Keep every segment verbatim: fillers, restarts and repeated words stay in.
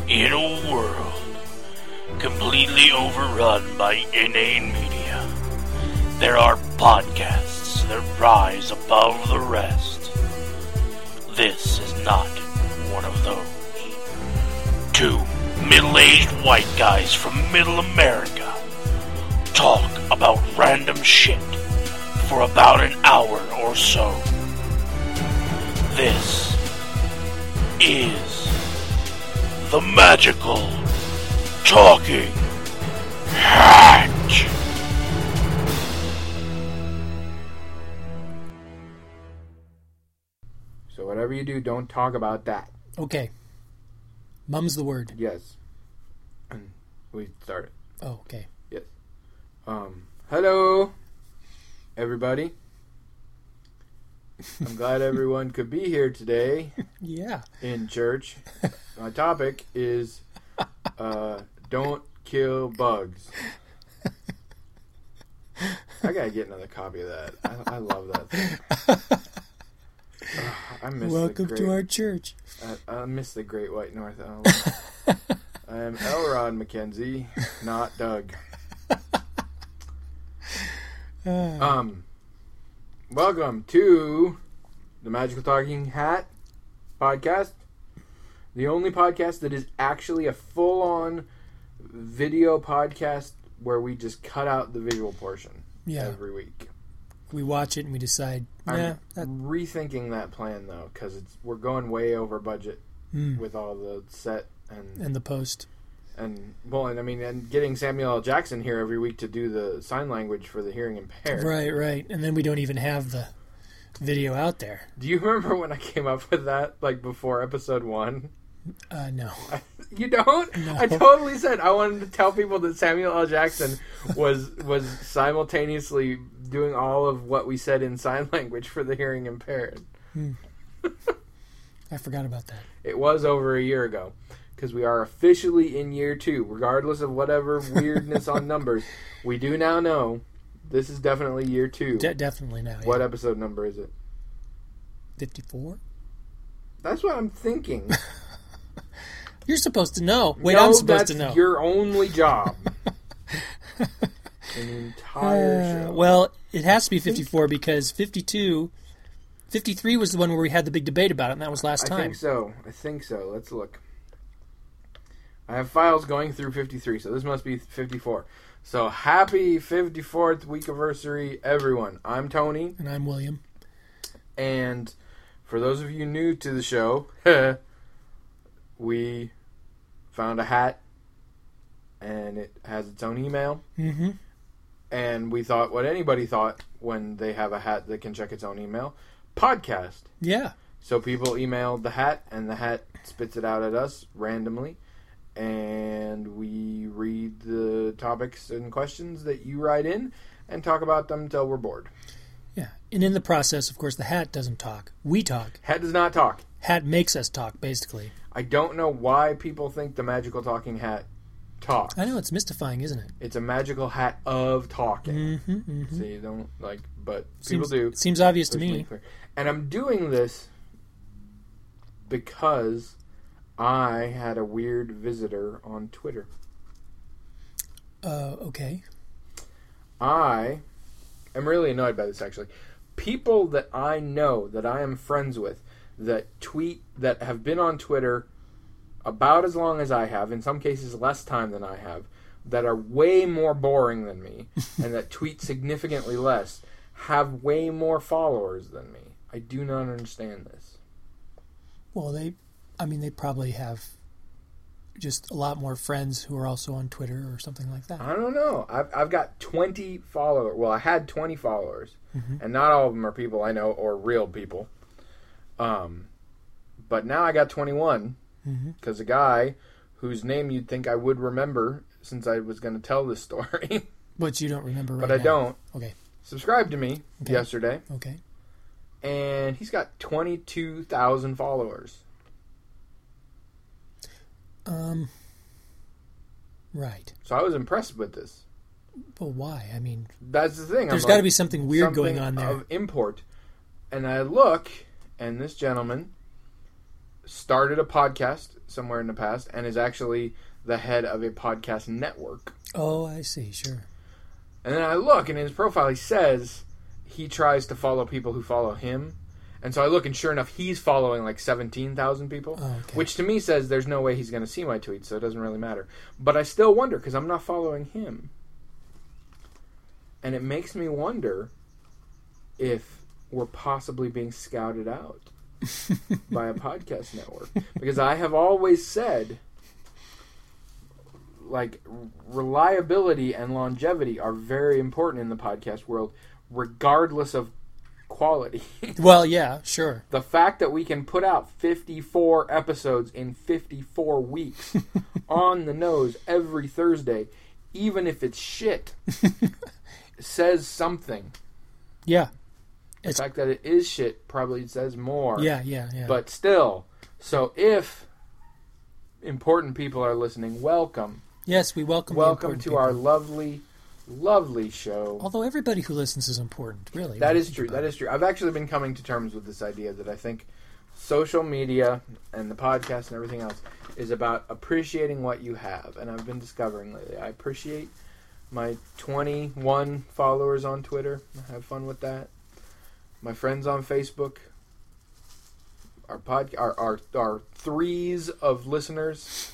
In a world completely overrun by inane media, there are podcasts that rise above the rest. This is not one of those. Two middle-aged white guys from middle America talk about random shit for about an hour or so. This is the Magical Talking Hat. So whatever you do, don't talk about that. Okay. Mum's the word. Yes. And we started. Oh, okay. Yes. Um, hello, everybody. I'm glad everyone could be here today. Yeah. In church. My topic is uh, don't kill bugs. I gotta get another copy of that. I, I love that thing. Uh, I miss Welcome the great, to our church. I, I miss the Great White North. I, I am Elrod McKenzie, not Doug. Um, welcome to the Magical Talking Hat podcast. The only podcast that is actually a full-on video podcast where we just cut out the visual portion Yeah. every week. We watch it and we decide, I'm nah, that, rethinking that plan, though, because it's we're going way over budget mm, with all the set and... and the post. And, well, and I mean, and getting Samuel L. Jackson here every week to do the sign language for the hearing impaired. Right, right. And then we don't even have the video out there. Do you remember when I came up with that, like, before episode one? Uh, no. You don't? No. I totally said I wanted to tell people that Samuel L. Jackson was was simultaneously doing all of what we said in sign language for the hearing impaired. Hmm. I forgot about that. It was over a year ago, because we are officially in year two. Regardless of whatever weirdness on numbers, we do now know this is definitely year two. De- definitely now. Yeah. What episode number is it? fifty-four? That's what I'm thinking. You're supposed to know. Wait, no, I'm supposed that's to know. your only job. An entire Uh, show. well, it has to be fifty-four because fifty-two, fifty-three was the one where we had the big debate about it, and that was last I time. think so. I think so. Let's look. I have files going through fifty-three, so this must be fifty-four. So happy fifty-fourth week anniversary, everyone. I'm Tony. And I'm William. And for those of you new to the show, we found a hat, and it has its own email. Mm-hmm. And we thought what anybody thought when they have a hat that can check its own email. Podcast. Yeah. So people email the hat, and the hat spits it out at us randomly. And we read the topics and questions that you write in and talk about them until we're bored. Yeah. And in the process, of course, the hat doesn't talk. We talk. Hat does not talk. Hat makes us talk, basically. I don't know why people think the magical talking hat talks. I know, it's mystifying, isn't it? It's a magical hat of talking. Mm-hmm, mm-hmm. So you don't, like, but Seems, people do. Seems obvious to Let's me. make clear. And I'm doing this because I had a weird visitor on Twitter. Uh, okay. I am really annoyed by this, actually. People that I know, that I am friends with, that tweet, that have been on Twitter about as long as I have, in some cases less time than I have, that are way more boring than me, and that tweet significantly less, have way more followers than me. I do not understand this. Well, they, I mean, they probably have just a lot more friends who are also on Twitter or something like that. I don't know. I've, I've got twenty followers. Well, I had twenty followers, Mm-hmm. and not all of them are people I know or real people. Um, but now I got twenty-one, because Mm-hmm. a guy whose name you'd think I would remember since I was going to tell this story, But you don't remember right but now. I don't, Okay. subscribed to me Okay. yesterday, Okay. and he's got twenty-two thousand followers. Um. Right. So I was impressed with this. But why? I mean, That's the thing. there's I'm got to like, be something weird something going on there. of import. And I look, and this gentleman started a podcast somewhere in the past and is actually the head of a podcast network. Oh, I see. Sure. And then I look, and in his profile, he says he tries to follow people who follow him. And so I look, and sure enough, he's following like seventeen thousand people, Oh, okay. which to me says there's no way he's going to see my tweets, so it doesn't really matter. But I still wonder, because I'm not following him. And it makes me wonder if we're possibly being scouted out by a podcast network. Because I have always said, like, reliability and longevity are very important in the podcast world, regardless of quality. Well, yeah, sure. The fact that we can put out fifty-four episodes in fifty-four weeks on the nose every Thursday, even if it's shit, says something. Yeah. The It's, fact that it is shit probably says more. yeah, yeah, yeah. But still, so if important people are listening, welcome. yes, we welcome. the Welcome important to people. our lovely, lovely show. Although everybody who listens is important, really. That when you is think true. about That it. is true. I've actually been coming to terms with this idea that I think social media and the podcast and everything else is about appreciating what you have. And I've been discovering lately, I appreciate my twenty-one followers on Twitter. I have fun with that. My friends on Facebook. Our pod, our, our, our threes of listeners.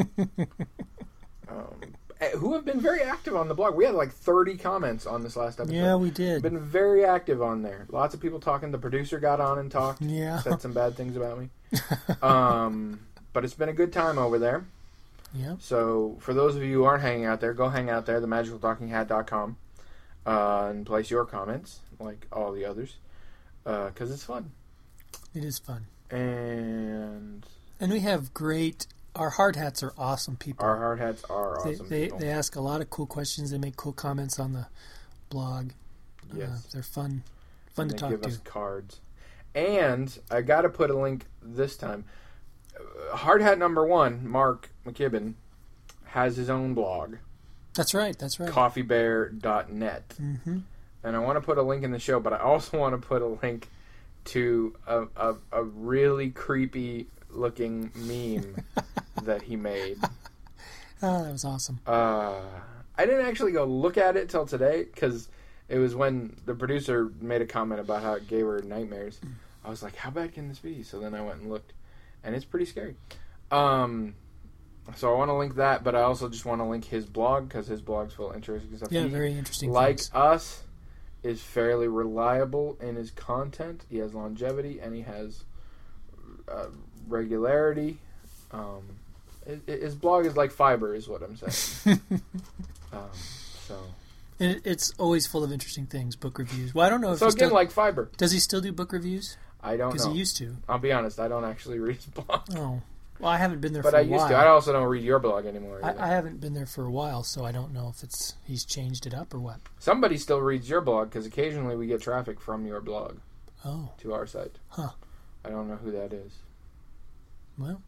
um, who have been very active on the blog. We had like thirty comments on this last episode. Yeah, we did. Been very active on there. Lots of people talking. The producer got on and talked. Yeah. Said some bad things about me. um, but it's been a good time over there. Yeah. So for those of you who aren't hanging out there, go hang out there, the magical talking hat dot com, uh, and place your comments like all the others, because uh, it's fun. It is fun. And And we have great... Our hard hats are awesome people. our hard hats are they, awesome they, people. they ask a lot of cool questions. They make cool comments on the blog. Yes. Uh, they're fun. Fun And to they talk give to. us cards. And I got to put a link this time. Uh, Hard hat number one, Mark McKibben, has his own blog, That's right. That's right. coffee bear dot net. Mm-hmm. And I want to put a link in the show, but I also want to put a link to a, a, a really creepy looking meme that he made. Oh, that was awesome. Uh, I didn't actually go look at it till today because it was when the producer made a comment about how it gave her nightmares. I was like, how bad can this be? So then I went and looked, and it's pretty scary. Um, so I want to link that, but I also just want to link his blog because his blog's full of interesting stuff. Yeah, He, very interesting. like things. us, is fairly reliable in his content. He has longevity, and he has uh, regularity. Um, it, it, his blog is like fiber, is what I'm saying. um, so, And it, it's always full of interesting things. Book reviews. Well, I don't know if so he again, still, like fiber. does he still do book reviews? I don't Because know. he used to. I'll be honest. I don't actually read his blog, Oh, well, I haven't been there but for I a used while. to. I also don't read your blog anymore. I, either. I haven't been there for a while, so I don't know if it's he's changed it up or what. Somebody still reads your blog because occasionally we get traffic from your blog Oh, to our site. Huh. I don't know who that is. well,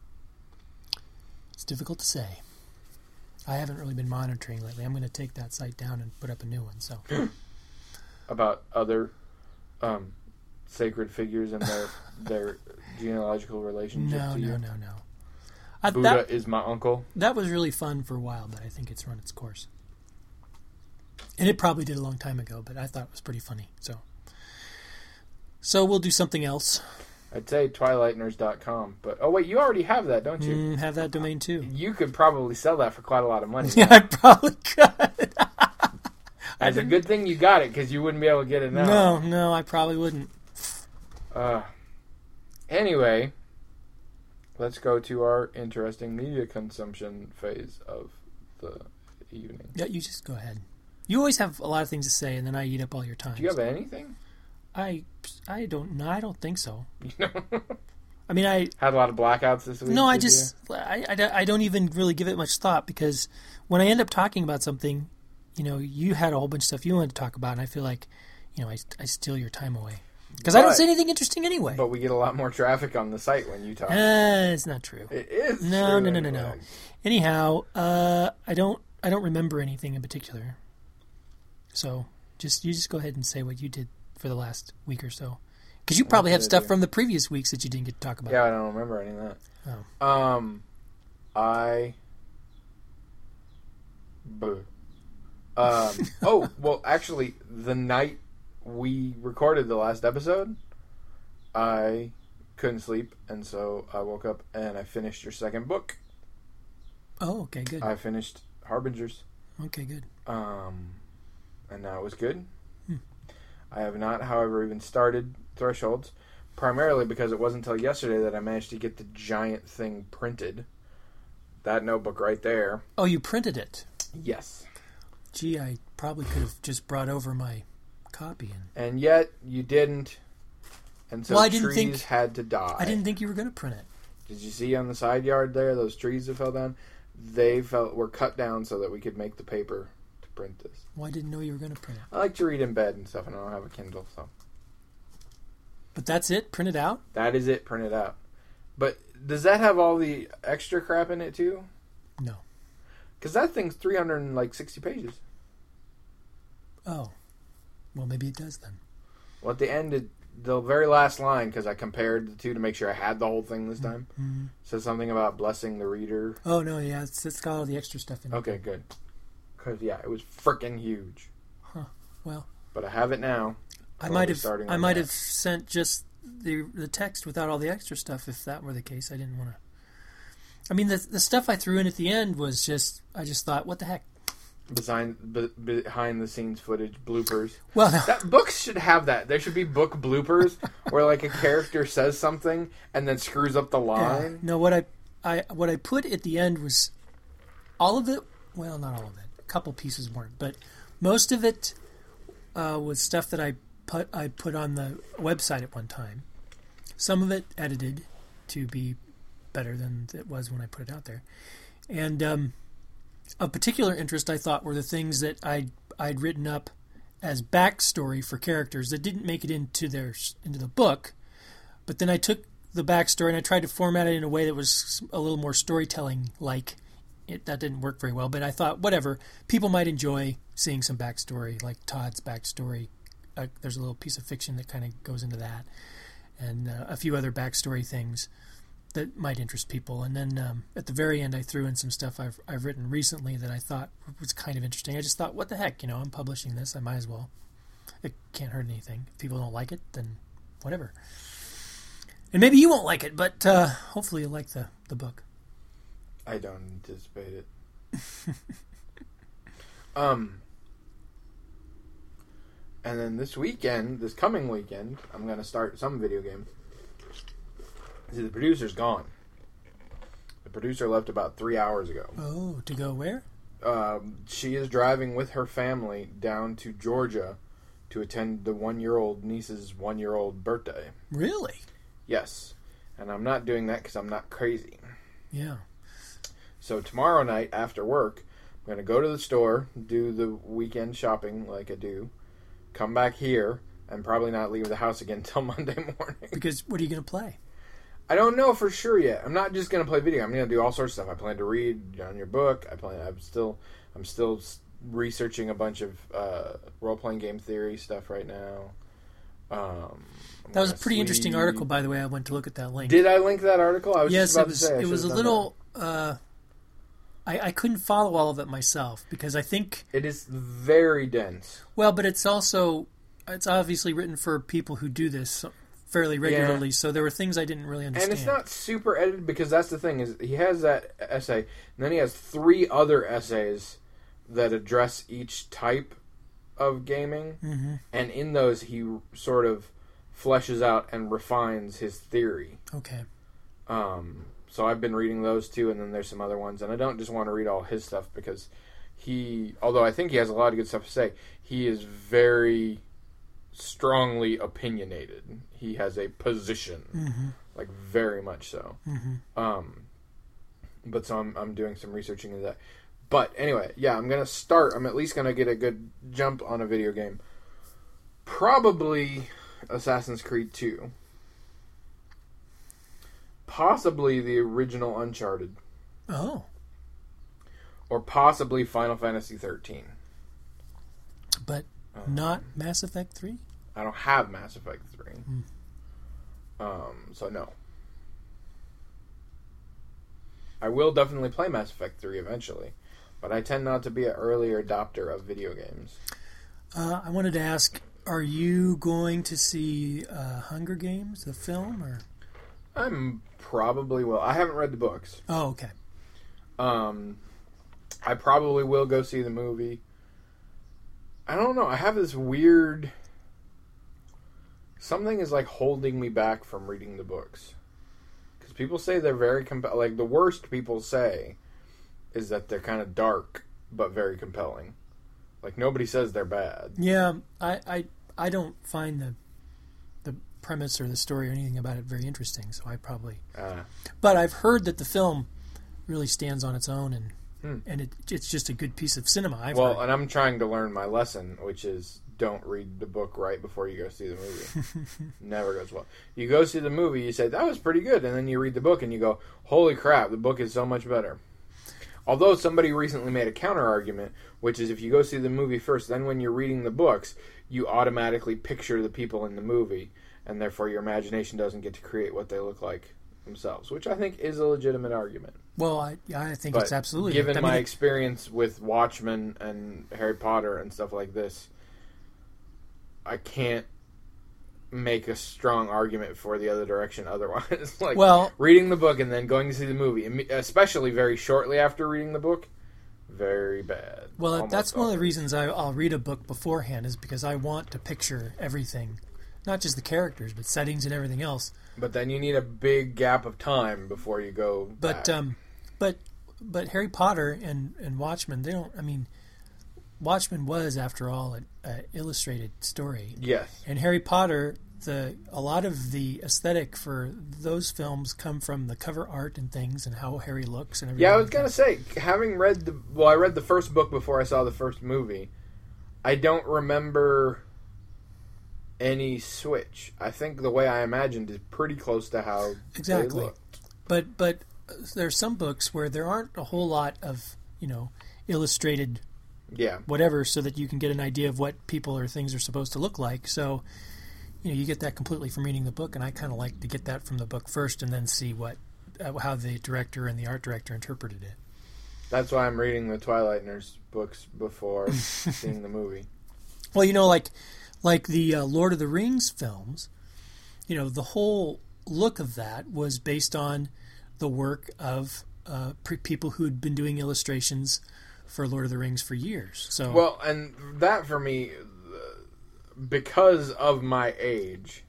it's difficult to say. I haven't really been monitoring lately. I'm going to take that site down and put up a new one. So About other um, sacred figures and their their genealogical relationship no, to no, you. no, no. I, Buddha that is my uncle. that was really fun for a while, but I think it's run its course. And it probably did a long time ago, but I thought it was pretty funny. So, so we'll do something else. I'd say twilightners dot com, but oh wait, you already have that, don't you? Mm, have that domain too. You could probably sell that for quite a lot of money. Yeah, I probably could. It's a good thing you got it because you wouldn't be able to get it now. No, no, I probably wouldn't. Uh, anyway, let's go to our interesting media consumption phase of the evening. Yeah, you just go ahead. You always have a lot of things to say, and then I eat up all your time. Do you have anything? I, I don't know. I don't think so. You know, I mean, I had a lot of blackouts this week. no, I did you? just I, I, I don't even really give it much thought because when I end up talking about something, you know, you had a whole bunch of stuff you wanted to talk about, and I feel like, you know, I, I steal your time away because I don't But- say anything interesting anyway. But we get a lot more traffic on the site when you talk. Uh, it's not true. It is. No, true no, no, no, no. anyway. Anyhow, uh, I don't I don't remember anything in particular. So just you just go ahead and say what you did for the last week or so, because you probably What have did I stuff do? from the previous weeks that you didn't get to talk about. Yeah, I don't remember any of that. Oh. Um, I. Buh. Um, oh, well, actually, the night we recorded the last episode, I couldn't sleep, and so I woke up and I finished your second book. Oh, okay, good. I finished Harbingers. Okay, good. Um, and now it was good. Hmm. I have not, however, even started Thresholds, primarily because it wasn't until yesterday that I managed to get the giant thing printed. That notebook right there. Oh, you printed it? Yes. Gee, I probably could have just brought over my copy. And, and yet, you didn't. And so well, I didn't trees think, had to die. I didn't think you were going to print it. Did you see on the side yard there, those trees that fell down? They fell, were cut down so that we could make the paper to print this. Well, I didn't know you were going to print it. I like to read in bed and stuff, and I don't have a Kindle, so. But that's it? Printed out? That is it, printed out. But does that have all the extra crap in it, too? No. Because that thing's three hundred sixty pages. Oh. Well, maybe it does then. Well, at the end, it, the very last line, because I compared the two to make sure I had the whole thing this time, Mm-hmm. says something about blessing the reader. Oh, no, yeah, it's, it's got all the extra stuff in it. Okay, good. Because, yeah, it was freaking huge. Huh. Well. But I have it now. I might have I might that. have sent just the the text without all the extra stuff if that were the case. I didn't want to. I mean, the the stuff I threw in at the end was just, I just thought, what the heck? Behind, be, behind the scenes footage, bloopers. Well, no. That, books should have that. There should be book bloopers where like a character says something and then screws up the line. Yeah. No, what I, I what I put at the end was all of it. Well, not all of it. A couple pieces weren't, but most of it uh, was stuff that I put I put on the website at one time. Some of it edited to be better than it was when I put it out there, and um, of particular interest, I thought, were the things that I'd I'd written up as backstory for characters that didn't make it into their into the book, but then I took the backstory and I tried to format it in a way that was a little more storytelling like. It, that didn't work very well, but I thought, whatever, people might enjoy seeing some backstory, like Todd's backstory. Uh, there's a little piece of fiction that kind of goes into that, and uh, a few other backstory things that might interest people. And then um, at the very end, I threw in some stuff I've I've written recently that I thought was kind of interesting. I just thought, what the heck, you know, I'm publishing this, I might as well. It can't hurt anything. If people don't like it, then whatever. And maybe you won't like it, but uh, hopefully you'll like the, the book. I don't anticipate it. um, and then this weekend, this coming weekend, I'm going to start some video game. See, the producer's gone. The producer left about three hours ago. Oh, to go where? Um, she is driving with her family down to Georgia to attend the one-year-old niece's one-year-old birthday. Really? Yes. And I'm not doing that because I'm not crazy. Yeah. So tomorrow night after work, I'm going to go to the store, do the weekend shopping like I do, come back here, and probably not leave the house again until Monday morning. Because what are you going to play? I don't know for sure yet. I'm not just going to play video. I'm going to do all sorts of stuff. I plan to read on your book. I plan. I'm still. I'm still researching a bunch of uh, role-playing game theory stuff right now. Um, that was a pretty sleep. interesting article, by the way. I went to look at that link. Did I link that article? I was yes, just about it was. to say I it was a done little. Uh, I, I couldn't follow all of it myself because I think it is very dense. Well, but it's also it's obviously written for people who do this fairly regularly. Yeah. So there were things I didn't really understand. And it's not super edited because that's the thing is he has that essay and then he has three other essays that address each type of gaming, mm-hmm. and in those he sort of fleshes out and refines his theory. Okay. Um. So I've been reading those two, and then there's some other ones, and I don't just want to read all his stuff because he, although I think he has a lot of good stuff to say, he is very strongly opinionated. He has a position, mm-hmm. like very much so. Mm-hmm. Um. But so I'm I'm doing some researching into that. But anyway, yeah, I'm gonna start. I'm at least gonna get a good jump on a video game. Probably Assassin's Creed two. Possibly the original Uncharted. Oh. Or possibly Final Fantasy thirteen. But um, not Mass Effect three? I don't have Mass Effect three. Mm. Um, so no. I will definitely play Mass Effect three eventually, but I tend not to be an earlier adopter of video games. Uh, I wanted to ask, are you going to see uh, Hunger Games, the film, or? I'm probably will. I haven't read the books. Oh, okay. Um, I probably will go see the movie. I don't know. I have this weird... Something is like holding me back from reading the books. Because people say they're very... Comp- like, the worst people say is that they're kind of dark, but very compelling. Like, nobody says they're bad. Yeah, I, I, I don't find the the premise or the story or anything about it very interesting, so I probably... Uh, but I've heard that the film really stands on its own, and hmm. and it, it's just a good piece of cinema. I've well, heard. and I'm trying to learn my lesson, which is don't read the book right before you go see the movie. Never goes well. You go see the movie, you say, that was pretty good, and then you read the book and you go, holy crap, the book is so much better. Although somebody recently made a counter-argument, which is if you go see the movie first, then when you're reading the books, you automatically picture the people in the movie, and therefore your imagination doesn't get to create what they look like themselves, which I think is a legitimate argument. Well, I, I think But it's absolutely... given I mean, my it- experience with Watchmen and Harry Potter and stuff like this, I can't make a strong argument for the other direction otherwise. Like, Well- reading the book and then going to see the movie, imme- especially very shortly after reading the book, very bad. Well, Almost that's one of the always. reasons I, I'll read a book beforehand, is because I want to picture everything. Not just the characters, but settings and everything else. But then you need a big gap of time before you go But back. um, but but Harry Potter and, and Watchmen, they don't. I mean, Watchmen was, after all, an illustrated story, Yes. and Harry Potter, the a lot of the aesthetic for those films come from the cover art and things, and how Harry looks and everything. Yeah, I was gonna say, having read the well, I read the first book before I saw the first movie. I don't remember any switch. I think the way I imagined is pretty close to how Exactly. they looked. But but there's some books where there aren't a whole lot of, you know, illustrated Yeah, whatever, so that you can get an idea of what people or things are supposed to look like. So, you know, you get that completely from reading the book, and I kind of like to get that from the book first, and then see what uh, how the director and the art director interpreted it. that's why I'm reading the Twilighters books before seeing the movie. Well, you know, like like the uh, Lord of the Rings films, you know, the whole look of that was based on the work of uh, pre- people who had been doing illustrations for Lord of the Rings for years. So, Well, and that for me, uh, because of my age,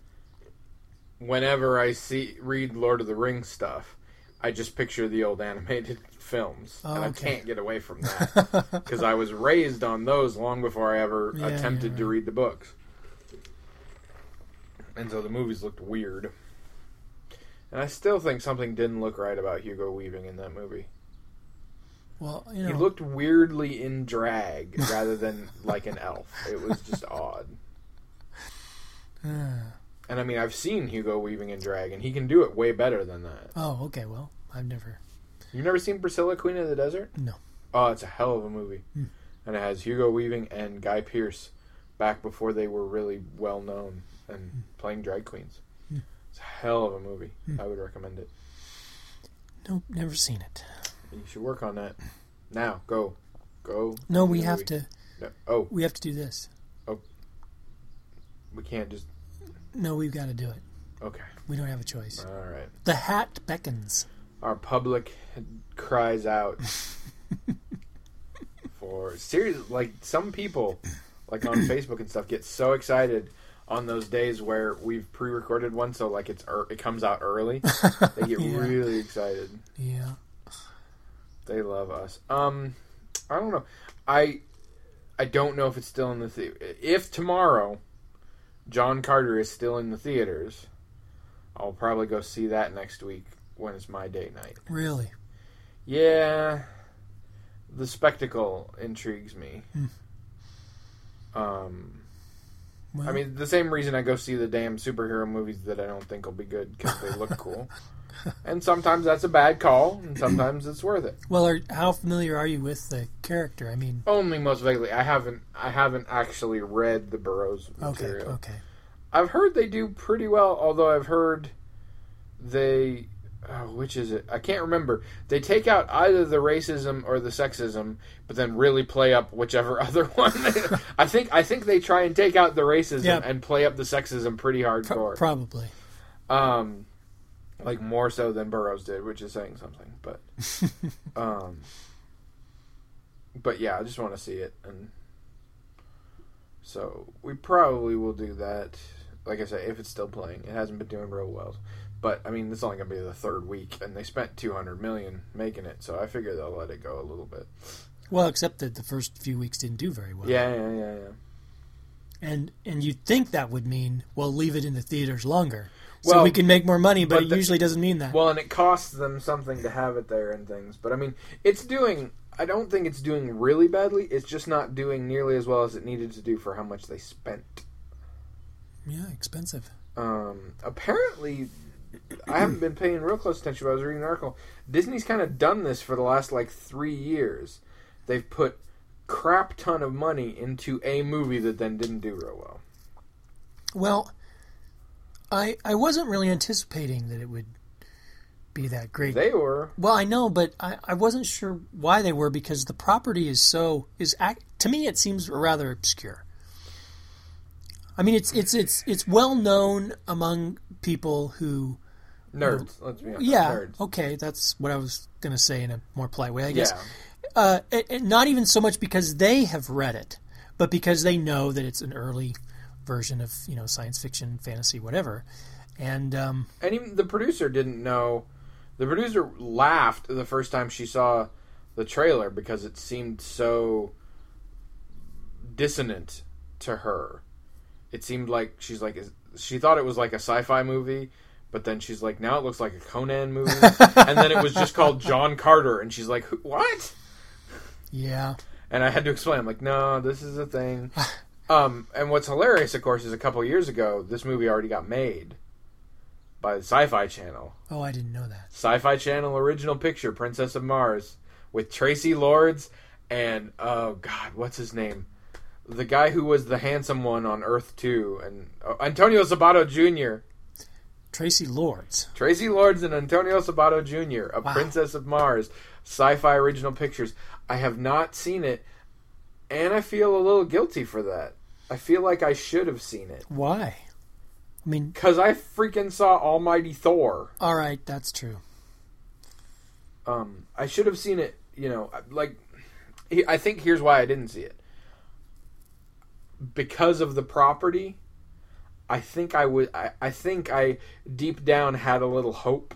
whenever I see read Lord of the Rings stuff, I just picture the old animated films, Oh, and I okay. can't get away from that because I was raised on those long before I ever Yeah, attempted yeah, to right. read the books, and so the movies looked weird. And I still think something didn't look right about Hugo Weaving in that movie. well, you know, He looked weirdly in drag rather than like an elf. It was just odd. uh, And I mean, I've seen Hugo Weaving in drag, and he can do it way better than that. oh, okay. Well, I've never. You've never seen Priscilla, Queen of the Desert? No. Oh, it's a hell of a movie. Hmm. And it has Hugo Weaving and Guy Pearce back before they were really well known and playing drag queens. Hmm. It's a hell of a movie. Hmm. I would recommend it. Nope, never seen it. You should work on that. Now, go. Go. No, see we the have movie. to. No. Oh, We have to do this. we can't just... No, we've got to do it. Okay. We don't have a choice. All right. The hat beckons. Our public cries out for serious. Like some people, like on Facebook and stuff, get so excited on those days where we've pre-recorded one, so like it's er- it comes out early. They get Yeah. really excited. Yeah. They love us. Um, I don't know. I I don't know if it's still in the theater. If tomorrow, John Carter is still in the theaters, I'll probably go see that next week when it's my date night. Really. Yeah, the spectacle intrigues me. Hmm. Um, Well, I mean, the same reason I go see the damn superhero movies that I don't think will be good because they look cool. And sometimes that's a bad call, and sometimes it's worth it. well, are, how familiar are you with the character? I mean, Only most vaguely. I haven't. I haven't actually read the Burroughs okay, material. okay. I've heard they do pretty well, although I've heard they Oh, which is it? I can't remember. They take out either the racism or the sexism, but then really play up whichever other one. I think I think they try and take out the racism Yeah. and play up the sexism pretty Pro- hardcore. probably. Um, like more so than Burroughs did, which is saying something. But, um, but yeah, I just want to see it, and so we probably will do that. Like I say, if it's still playing, it hasn't been doing real well. But I mean, it's only gonna be the third week, and they spent two hundred million making it, so I figure they'll let it go a little bit. Well, except that the first few weeks didn't do very well. Yeah, yeah, yeah, yeah. And and you'd think that would mean, well, leave it in the theaters longer. So Well, we can make more money, but, but it the- usually doesn't mean that. Well, and it costs them something to have it there and things. But I mean, it's doing. I don't think it's doing really badly. It's just not doing nearly as well as it needed to do for how much they spent. Yeah, expensive. Um, apparently, I haven't been paying real close attention, but I was reading an article. Disney's kind of done this for the last, like, three years. They've put crap ton of money into a movie that then didn't do real well. Well, I I wasn't really anticipating that it would be that great. They were. Well, I know, but I, I wasn't sure why they were, because the property is so is act, to me it seems rather obscure. I mean, it's it's it's it's well known among people who Nerds, let's be honest. yeah Nerds. okay, that's what I was going to say in a more polite way, I guess. Yeah. Uh, and, and not even so much because they have read it, but because they know that it's an early version of, you know, science fiction, fantasy, whatever. And um, And even the producer didn't know. The producer laughed the first time she saw the trailer because it seemed so dissonant to her. It seemed like she's like she thought it was like a sci-fi movie, but then she's like, now it looks like a Conan movie. And then it was just called John Carter, and she's like, "Who- what? yeah, And I had to explain. I'm like, no, this is a thing. um, and what's hilarious, of course, is a couple years ago, this movie already got made by the Sci-Fi Channel. oh, I didn't know that. Sci-Fi Channel original picture, Princess of Mars, with Tracy Lords and, oh God, what's his name? The guy who was the handsome one on Earth two, and oh, Antonio Sabato Junior Tracy Lords. Tracy Lords and Antonio Sabato Junior, A Wow. Princess of Mars, Sci-Fi original pictures. I have not seen it, and I feel a little guilty for that. I feel like I should have seen it. Why? I mean, Because I freaking saw Almighty Thor. all right, that's true. Um, I should have seen it, you know, like, he- I think here's why I didn't see it. Because of the property, I think I would, I, I think I deep down had a little hope,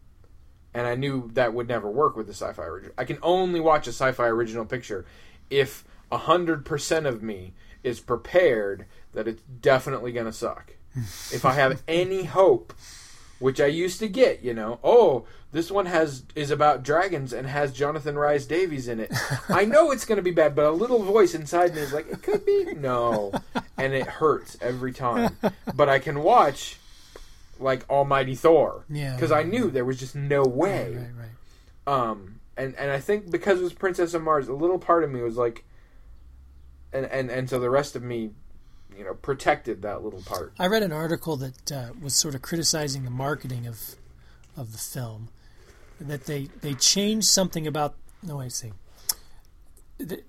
and I knew that would never work with the sci-fi original. I can only watch a sci-fi original picture if a hundred percent of me is prepared that it's definitely going to suck. If I have any hope, which I used to get, you know, oh, this one has is about dragons and has Jonathan Rhys Davies in it. I know it's going to be bad, but a little voice inside me is like, it could be. No. And it hurts every time. But I can watch, like, Almighty Thor. Yeah. Because I knew there was just no way. Right, right, right. Um, and, and I think because it was Princess of Mars, a little part of me was like, and, and, and so the rest of me, you know, protected that little part. I read an article that uh, was sort of criticizing the marketing of of the film, that they, they changed something about. No, wait, see. The,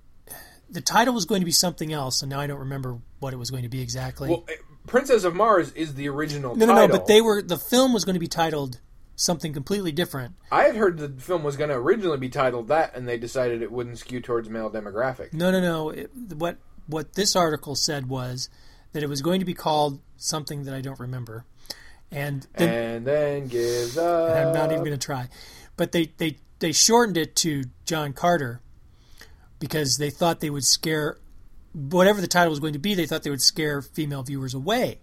the title was going to be something else, and now I don't remember what it was going to be exactly. Well, Princess of Mars is the original no, no, title. no. But they were the film was going to be titled something completely different. I had heard the film was going to originally be titled that, and they decided it wouldn't skew towards male demographic. No, no, no. It, what what this article said was that it was going to be called something that I don't remember, and then, And then gives up. I'm not even going to try. But they, they, they shortened it to John Carter because they thought they would scare, whatever the title was going to be, they thought they would scare female viewers away.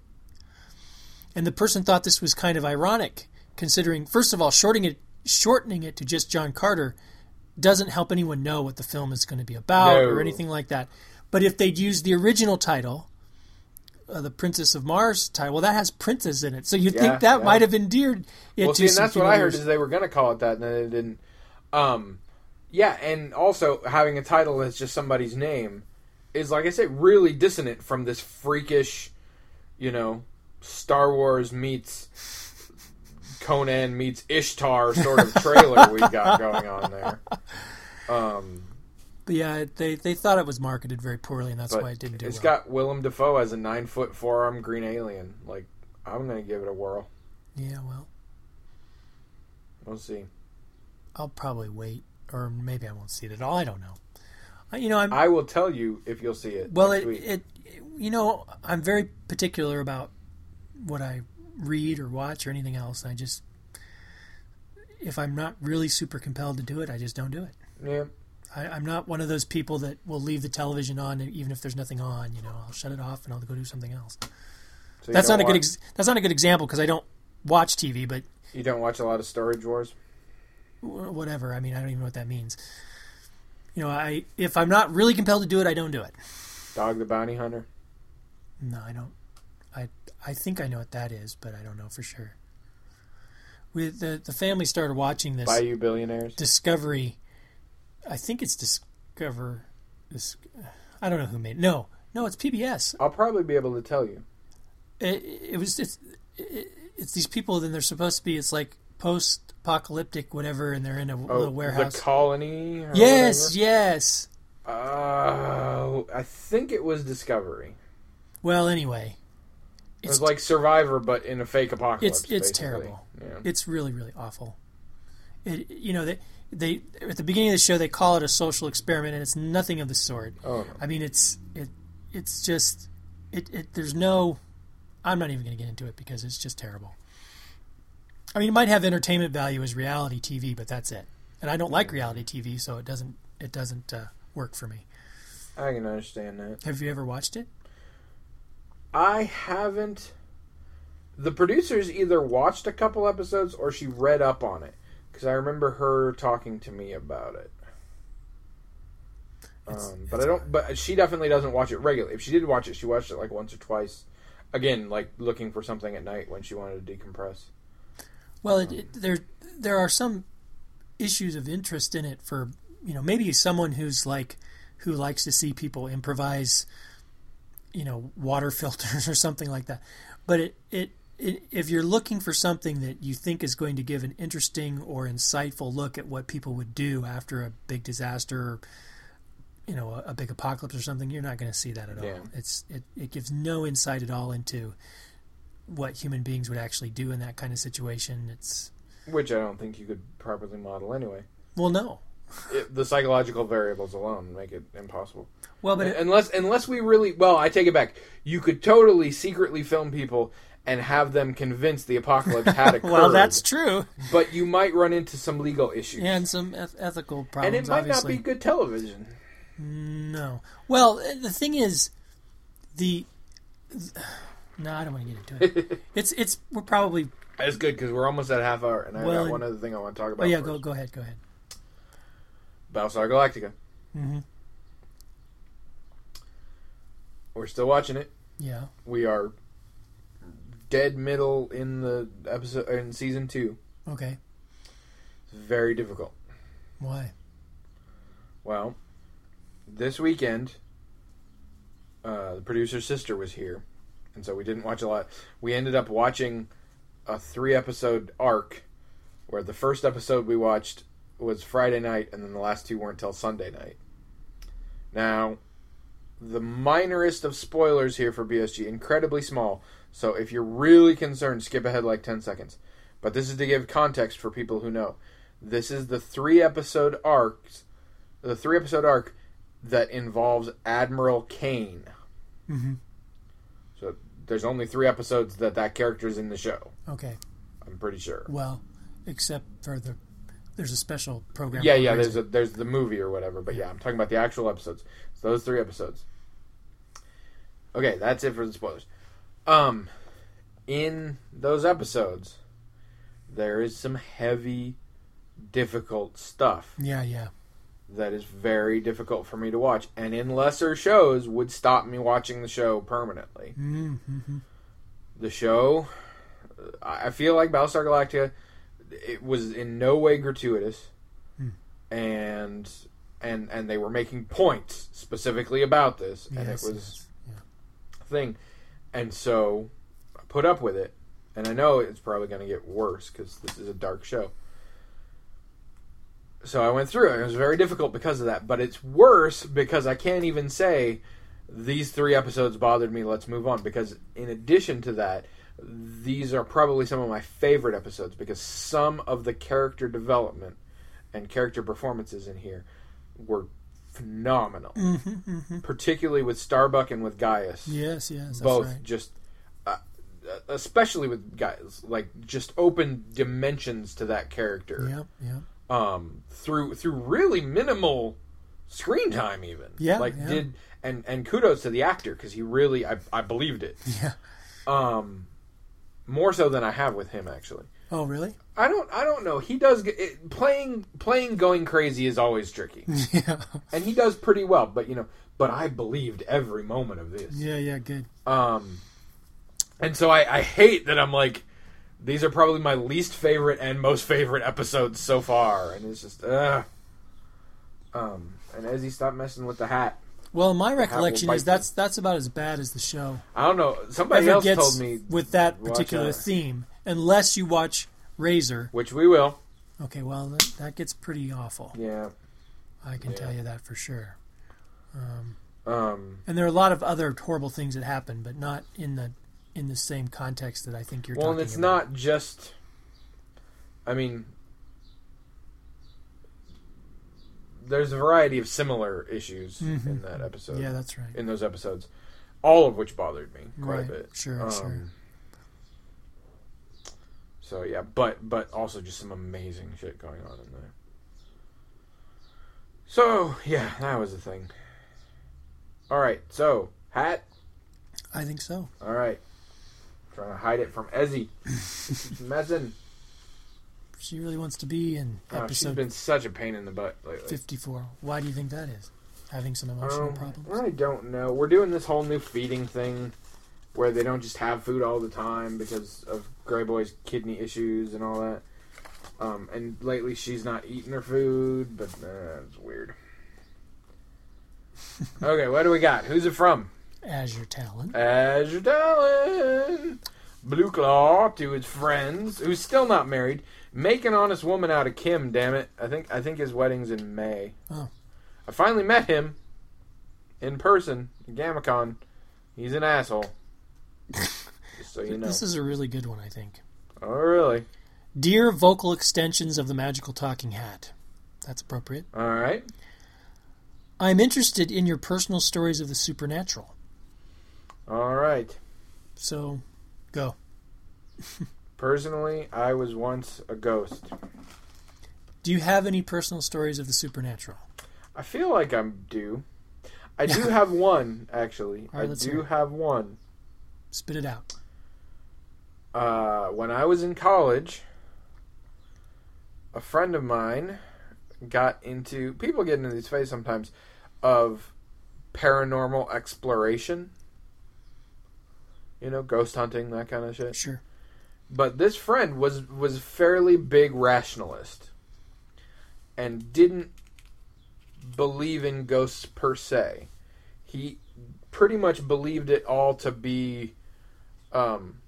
And the person thought this was kind of ironic, considering, first of all, shortening it, shortening it to just John Carter doesn't help anyone know what the film is going to be about No. or anything like that. But if they'd used the original title, uh, the Princess of Mars title, well, that has princess in it. So you'd Yeah, think that yeah. might have endeared it Well, to see, and some that's what I heard viewers. is they were going to call it that, and then it didn't. Um, yeah, and also having a title that's just somebody's name is, like I said, really dissonant from this freakish, you know, Star Wars meets Conan meets Ishtar sort of trailer we got going on there. Um, but yeah, they they thought it was marketed very poorly, and that's but why it didn't do it's well. got Willem Dafoe as a nine foot four armed green alien. Like, I'm gonna give it a whirl. Yeah, well, We'll see. I'll probably wait, or maybe I won't see it at all. I don't know. I- You know, I'm I will tell you if you'll see it. well. next It, week. it, you know, I'm very particular about what I read or watch or anything else. I just, if I'm not really super compelled to do it, I just don't do it. Yeah. I, I'm not one of those people that will leave the television on even if there's nothing on. You know, I'll shut it off and I'll go do something else. So you That's don't not a good. watch- Ex- that's not a good example because I don't watch T V, but You don't watch a lot of Storage Wars? wh- whatever. I mean, I don't even know what that means. You know, I if I'm not really compelled to do it, I don't do it. Dog the Bounty Hunter? No, I don't. I I think I know what that is, but I don't know for sure. We the the family started watching this Bayou Billionaires? Discovery. I think it's Discover. This, I don't know who made. No, no, it's P B S. I'll probably be able to tell you. It, it was it's it, it's these people. Then they're supposed to be. It's like post-apocalyptic, whatever, and they're in a Oh, little warehouse. The Colony? Or Yes, whatever? yes. Uh, I think it was Discovery. Well, anyway, It was like Survivor, but in a fake apocalypse. It's it's basically. terrible. Yeah. It's really really awful. It you know they they at the beginning of the show they call it a social experiment and it's nothing of the sort. Oh, no. I mean it's it it's just it, it there's no I'm not even going to get into it because it's just terrible. I mean it might have entertainment value as reality T V, but that's it. And I don't like reality T V, so it doesn't it doesn't uh, work for me. I can understand that. Have you ever watched it? I haven't. The producers either watched a couple episodes or she read up on it. Because I remember her talking to me about it. It's- Um, but it's I don't. But she definitely doesn't watch it regularly. If she did watch it, she watched it like once or twice. Again, like looking for something at night when she wanted to decompress. Well, it, it, there there are some issues of interest in it for you know maybe someone who's like who likes to see people improvise, you know, water filters or something like that. But it, it it if you're looking for something that you think is going to give an interesting or insightful look at what people would do after a big disaster, or, you know, a, a big apocalypse or something, you're not going to see that at all. Yeah. It's it, it gives no insight at all into what human beings would actually do in that kind of situation. It's Which I don't think you could properly model anyway. well, no. It, the psychological variables alone make it impossible. Well, but it, unless unless we really well, I take it back. You could totally secretly film people and have them convinced the apocalypse had occurred. well, that's true, But you might run into some legal issues, and some eth- ethical and problems. it might obviously. not be good television. No. Well, the thing is, the no, I don't want to get into it. It's it's we're probably That's good because we're almost at half hour, and I Well, got one other thing I want to talk about. oh yeah. first. Go go ahead. Go ahead. Battlestar Galactica. Mm-hmm. We're still watching it. Yeah. We are dead middle in the episode in season two. Okay. It's very difficult. Why? Well, this weekend, uh, the producer's sister was here, and so we didn't watch a lot. We ended up watching a three-episode arc, where the first episode we watched was Friday night, and then the last two weren't till Sunday night. Now, the minorest of spoilers here for B S G, incredibly small, so if you're really concerned, skip ahead like ten seconds. But this is to give context for people who know. This is the three-episode arcs, the three-episode arc that involves Admiral Kane. Mm-hmm. So there's only three episodes that that character's in the show. Okay. I'm pretty sure. Well, except for the there's a special program. Yeah, for yeah. reason. There's a, there's the movie or whatever, but yeah, I'm talking about the actual episodes. So those three episodes. Okay, that's it for the spoilers. Um, in those episodes, there is some heavy, difficult stuff Yeah, yeah. that is very difficult for me to watch, and in lesser shows would stop me watching the show permanently. Mm-hmm. The show, I feel like Battlestar Galactica, it was in no way gratuitous, Hmm. and and and they were making points specifically about this, and Yes, it was yes. Yeah. a thing, and so I put up with it, And I know it's probably going to get worse because this is a dark show. So I went through it. It was very difficult because of that. But it's worse because I can't even say these three episodes bothered me, let's move on. Because in addition to that, these are probably some of my favorite episodes because some of the character development and character performances in here were phenomenal. Mm-hmm, mm-hmm. Particularly with Starbuck and with Gaius. Yes, yes, that's Both right. just, uh, especially with Gaius, like just open dimensions to that character. Yep, yep. Um, through through really minimal screen time, even. Yeah, like yeah. did and and kudos to the actor because he really I I believed it. Yeah. Um, more so than I have with him actually. Oh, really? I don't I don't know. He does get, it, playing playing going crazy is always tricky. Yeah. And he does pretty well, but you know, but I believed every moment of this. Yeah, yeah, good. Um, and so I, I hate that I'm like, these are probably my least favorite and most favorite episodes so far, and it's just, ugh. Um, and Ezzy, stop messing with the hat. Well, my will recollection bite is that's that's about as bad as the show I don't know. Somebody ever else gets told me, with that watch particular out. theme, unless you watch Razor. which we will. Okay, well, that, that gets pretty awful. Yeah. I can Yeah. tell you that for sure. Um, Um, and there are a lot of other horrible things that happen, but not in the in the same context that I think you're well, and talking it's about. not just, I mean, there's a variety of similar issues Mhm. in that episode. Yeah, that's right. In those episodes. All of which bothered me quite Right. a bit. Sure, Um, sure. So yeah, but but also just some amazing shit going on in there. So yeah, that was the thing. All right, so hat. I think so. All right, trying to hide it from Ezzy. She's messing. She really wants to be in Oh, she's episode been such a pain in the butt lately. fifty-four. Why do you think that is? Having some emotional Um, problems? I don't know. We're doing this whole new feeding thing where they don't just have food all the time because of Grey Boy's kidney issues and all that. Um, and lately she's not eating her food, but uh, it's weird. Okay, what do we got? Who's it from? Azure Talon. Azure Talon. Blue Claw to his friends, who's still not married. Make an honest woman out of Kim, damn it. I think I think his wedding's in May. Oh. I finally met him in person at GammaCon. He's an asshole. Just so you know. This is a really good one, I think. Oh, really? Dear vocal extensions of the Magical Talking Hat. That's appropriate. All right. I'm interested in your personal stories of the supernatural. All right. So, go. Personally, I was once a ghost. Do you have any personal stories of the supernatural? I feel like I'm due. I do have one, actually. All right, I let's do hear it. have one. Spit it out. Uh, when I was in college, a friend of mine got into... People get into these phases sometimes of paranormal exploration. You know, ghost hunting, that kind of shit. Sure. But this friend was was fairly big rationalist and didn't believe in ghosts per se. He pretty much believed it all to be um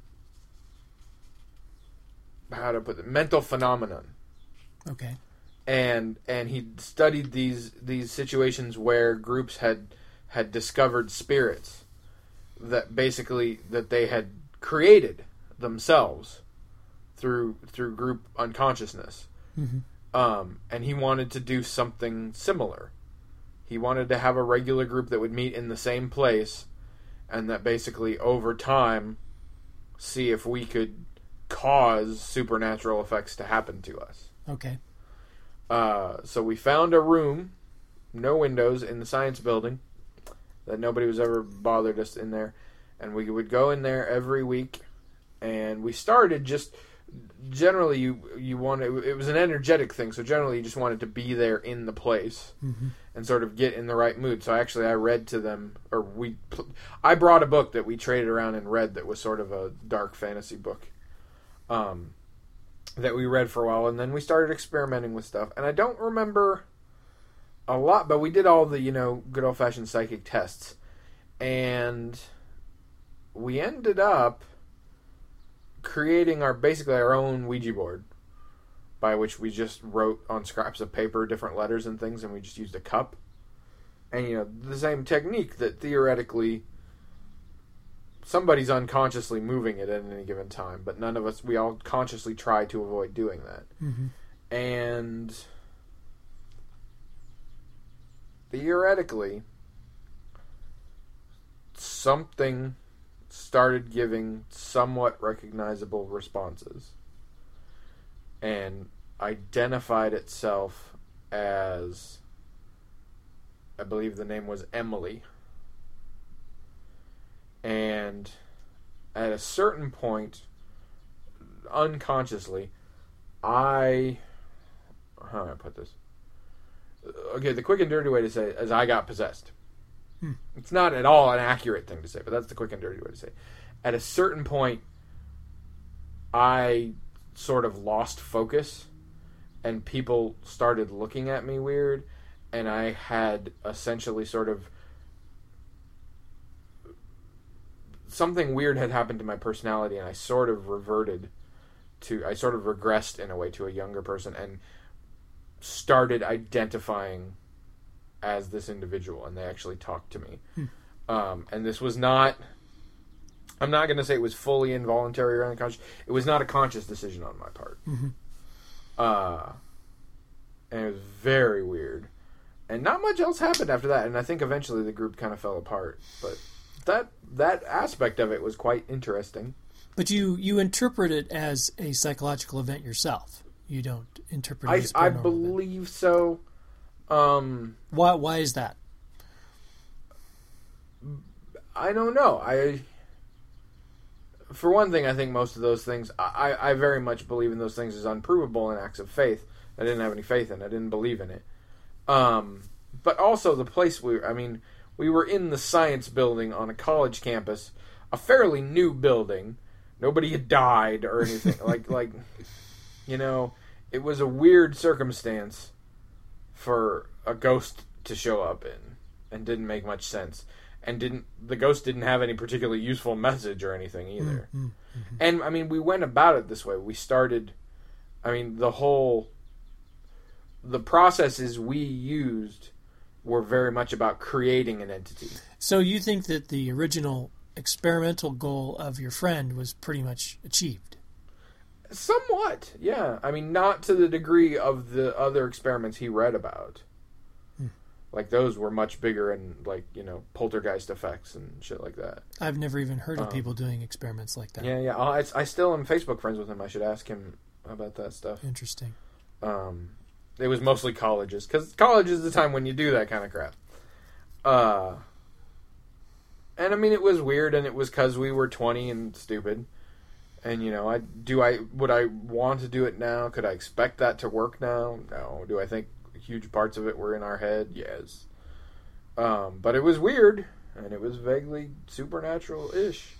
how to put it, mental phenomenon. Okay. And and he studied these these situations where groups had had discovered spirits that basically that they had created themselves through through group unconsciousness. Mm-hmm. Um, and he wanted to do something similar. He wanted to have a regular group that would meet in the same place and that basically over time see if we could cause supernatural effects to happen to us. Okay. Uh, so we found a room, no windows, in the science building that nobody was ever bothered us in there. And we would go in there every week. And we started just generally you you wanted it was an energetic thing, so generally you just wanted to be there in the place Mm-hmm. and sort of get in the right mood. So actually I read to them, or we I brought a book that we traded around and read that was sort of a dark fantasy book um, that we read for a while, and then we started experimenting with stuff. And I don't remember a lot, but we did all the, you know, good old-fashioned psychic tests. And we ended up creating our basically our own Ouija board, by which we just wrote on scraps of paper different letters and things, and we just used a cup. And, you know, the same technique that theoretically somebody's unconsciously moving it at any given time, but none of us, we all consciously try to avoid doing that. Mm-hmm. And theoretically, something started giving somewhat recognizable responses and identified itself as, I believe the name was Emily. And at a certain point, unconsciously, I... How do I put this? Okay, the quick and dirty way to say it is I got possessed. Hmm. It's not at all an accurate thing to say, but that's the quick and dirty way to say it. At a certain point, I sort of lost focus, and people started looking at me weird, and I had essentially sort of... Something weird had happened to my personality, and I sort of reverted to... I sort of regressed, in a way, to a younger person, and started identifying as this individual, and they actually talked to me. Hmm. Um, and this was not... I'm not going to say it was fully involuntary or unconscious. It was not a conscious decision on my part. Mm-hmm. Uh, and it was very weird. And not much else happened after that, and I think eventually the group kind of fell apart. But that that aspect of it was quite interesting. But you, you interpret it as a psychological event yourself. You don't interpret it I, as I paranormal believe event. so. Um, why why is that? I don't know. I... For one thing, I think most of those things, I, I very much believe in those things as unprovable and acts of faith. I didn't have any faith in it. I didn't believe in it. Um, but also the place we, I mean, we were in the science building on a college campus, a fairly new building. Nobody had died or anything. like, like, you know, it was a weird circumstance for a ghost to show up in, and didn't make much sense. And didn't the ghost didn't have any particularly useful message or anything either. Mm-hmm, mm-hmm. And, I mean, we went about it this way. We started, I mean, the whole, the processes we used were very much about creating an entity. So you think that the original experimental goal of your friend was pretty much achieved? Somewhat, yeah. I mean, not to the degree of the other experiments he read about. Like, those were much bigger and, like, you know, poltergeist effects and shit like that. I've never even heard of um, people doing experiments like that. Yeah, yeah. I, I still am Facebook friends with him. I should ask him about that stuff. Interesting. Um, it was mostly colleges, because college is the time when you do that kind of crap. Uh, and, I mean, it was weird, and it was because we were twenty and stupid. And, you know, I do I would I want to do it now? Could I expect that to work now? No. Do I think huge parts of it were in our head? Yes. Um, but it was weird, and it was vaguely supernatural-ish.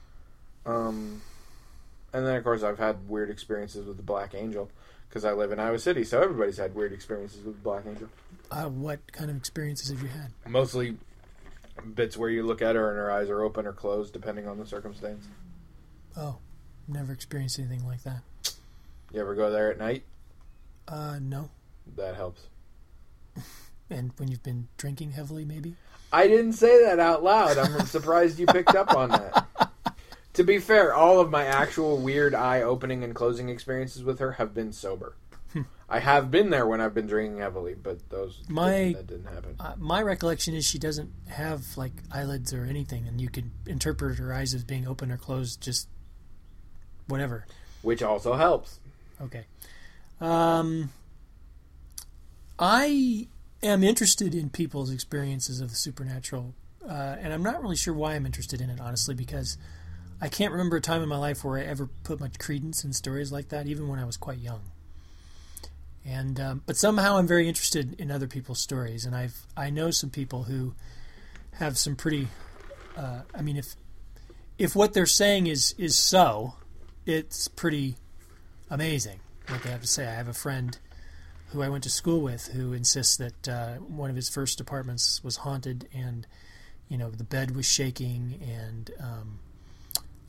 Um, and then, of course, I've had weird experiences with the Black Angel, because I live in Iowa City, so everybody's had weird experiences with the Black Angel. Uh, what kind of experiences have you had? Mostly bits where you look at her and her eyes are open or closed, depending on the circumstance. Oh, never experienced anything like that. You ever go there at night? Uh, no. That helps. And when you've been drinking heavily, maybe? I didn't say that out loud. I'm surprised you picked up on that. To be fair, all of my actual weird eye-opening and closing experiences with her have been sober. Hmm. I have been there when I've been drinking heavily, but those my, didn't, that didn't happen. Uh, my recollection is she doesn't have, like, eyelids or anything, and you could interpret her eyes as being open or closed, just whatever. Which also helps. Okay. Um... I am interested in people's experiences of the supernatural, uh, and I'm not really sure why I'm interested in it, honestly, because I can't remember a time in my life where I ever put much credence in stories like that, even when I was quite young. And um, but somehow I'm very interested in other people's stories, and I've I know some people who have some pretty. Uh, I mean, if if what they're saying is is so, it's pretty amazing what they have to say. I have a friend who I went to school with, who insists that uh, one of his first apartments was haunted, and you know the bed was shaking, and um,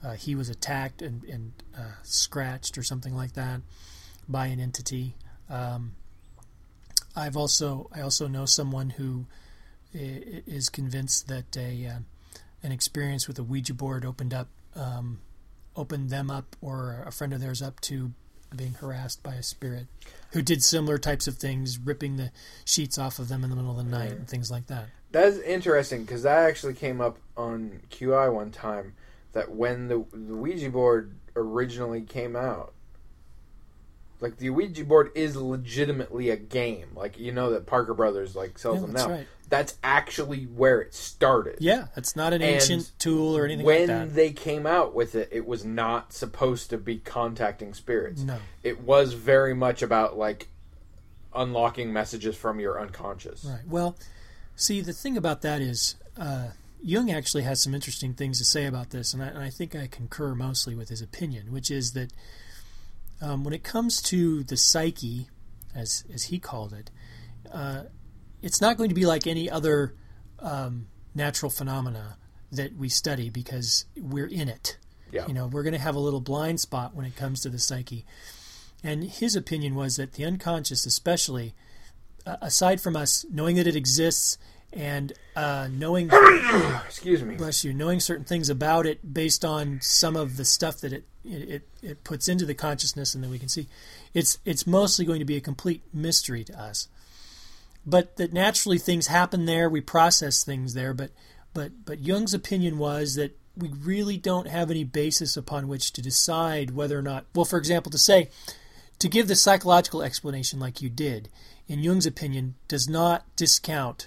uh, he was attacked and, and uh, scratched or something like that by an entity. Um, I've also I also know someone who is convinced that a uh, an experience with a Ouija board opened up um, opened them up or a friend of theirs up to being harassed by a spirit who did similar types of things, ripping the sheets off of them in the middle of the night and things like that. That's interesting because that actually came up on Q I one time, that when the, the Ouija board originally came out, like the Ouija board is legitimately a game. Like, you know that Parker Brothers like sells Yeah, them that's now. right. That's actually where it started. Yeah, it's not an And ancient tool or anything when like that. they came out with it, it was not supposed to be contacting spirits. No. It was very much about like unlocking messages from your unconscious. Right. Well, see, the thing about that is uh, Jung actually has some interesting things to say about this, and I, and I think I concur mostly with his opinion, which is that um, when it comes to the psyche, as as he called it, uh, it's not going to be like any other um, natural phenomena that we study because we're in it. Yeah. You know, we're going to have a little blind spot when it comes to the psyche. And his opinion was that the unconscious, especially, uh, aside from us knowing that it exists and uh, knowing, excuse me, bless you, knowing certain things about it based on some of the stuff that it it, it puts into the consciousness and that we can see, it's it's mostly going to be a complete mystery to us. But that naturally things happen there, we process things there. But but but Jung's opinion was that we really don't have any basis upon which to decide whether or not, well, for example, to say, to give the psychological explanation like you did, in Jung's opinion, does not discount.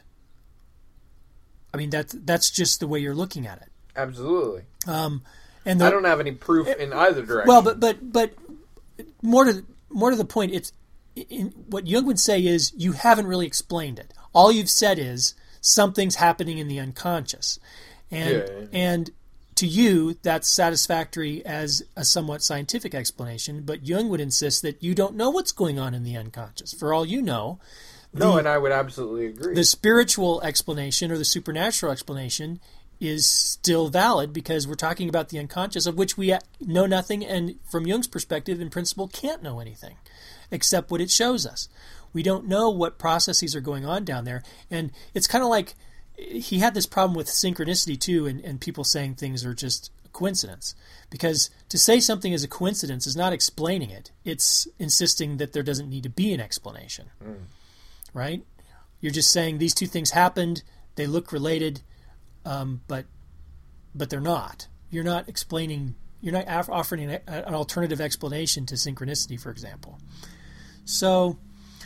I mean, that's, that's just the way you're looking at it. Absolutely. Um, and the, I don't have any proof in either direction. Well, but but but more to more to the point, it's in, what Jung would say is you haven't really explained it. All you've said is something's happening in the unconscious, and Yeah. and to you that's satisfactory as a somewhat scientific explanation. But Jung would insist that you don't know what's going on in the unconscious. For all you know, no, the, and I would absolutely agree. the spiritual explanation or the supernatural explanation is still valid because we're talking about the unconscious, of which we know nothing, and from Jung's perspective, in principle, can't know anything except what it shows us. We don't know what processes are going on down there, and it's kind of like he had this problem with synchronicity too, and, and people saying things are just a coincidence, because to say something is a coincidence is not explaining it, it's insisting that there doesn't need to be an explanation. Mm. Right? You're just saying these two things happened, they look related, Um, but but they're not. You're not explaining. You're not offering an, an alternative explanation to synchronicity, for example. So,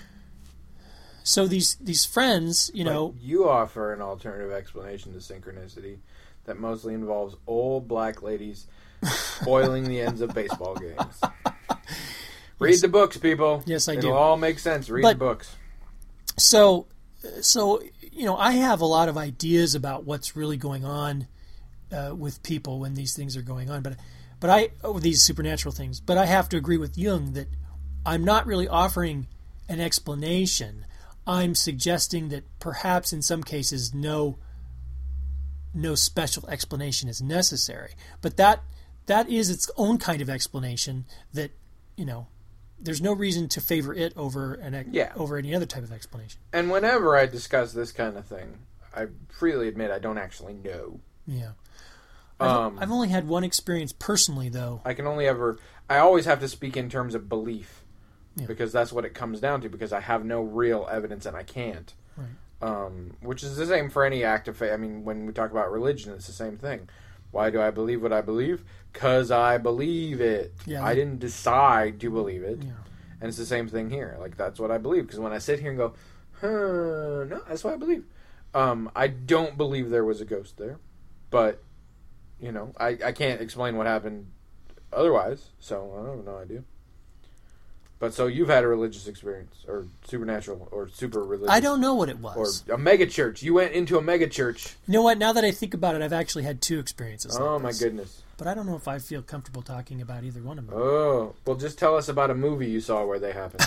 so these these friends, you know, but you offer an alternative explanation to synchronicity that mostly involves old black ladies spoiling the ends of baseball games. Read yes. the books, people. Yes, I It'll do. It'll all make sense. Read but, the books. So, so. You know, I have a lot of ideas about what's really going on uh, with people when these things are going on, but but I oh, these supernatural things. But I have to agree with Jung that I'm not really offering an explanation. I'm suggesting that perhaps in some cases no no special explanation is necessary. But that that is its own kind of explanation that, you know, there's no reason to favor it over an yeah. over any other type of explanation. And whenever I discuss this kind of thing, I freely admit I don't actually know. Yeah. Um, I've, I've only had one experience personally, though. I can only ever... I always have to speak in terms of belief. Yeah. Because that's what it comes down to, because I have no real evidence and I can't. Right. Um, which is the same for any act of faith. I mean, when we talk about religion, it's the same thing. Why do I believe what I believe? Because I believe it. Yeah. I didn't decide to believe it. Yeah. And it's the same thing here. Like, that's what I believe. Because when I sit here and go, huh, no, that's what I believe. Um, I don't believe there was a ghost there. But, you know, I, I can't explain what happened otherwise. So, I have no idea. But so you've had a religious experience, or supernatural, or super religious. I don't know what it was. Or a mega church. You went into a mega church. You know what? Now that I think about it, I've actually had two experiences. Oh, like my this. goodness. But I don't know if I feel comfortable talking about either one of them. Oh, well, just tell us about a movie you saw where they happened.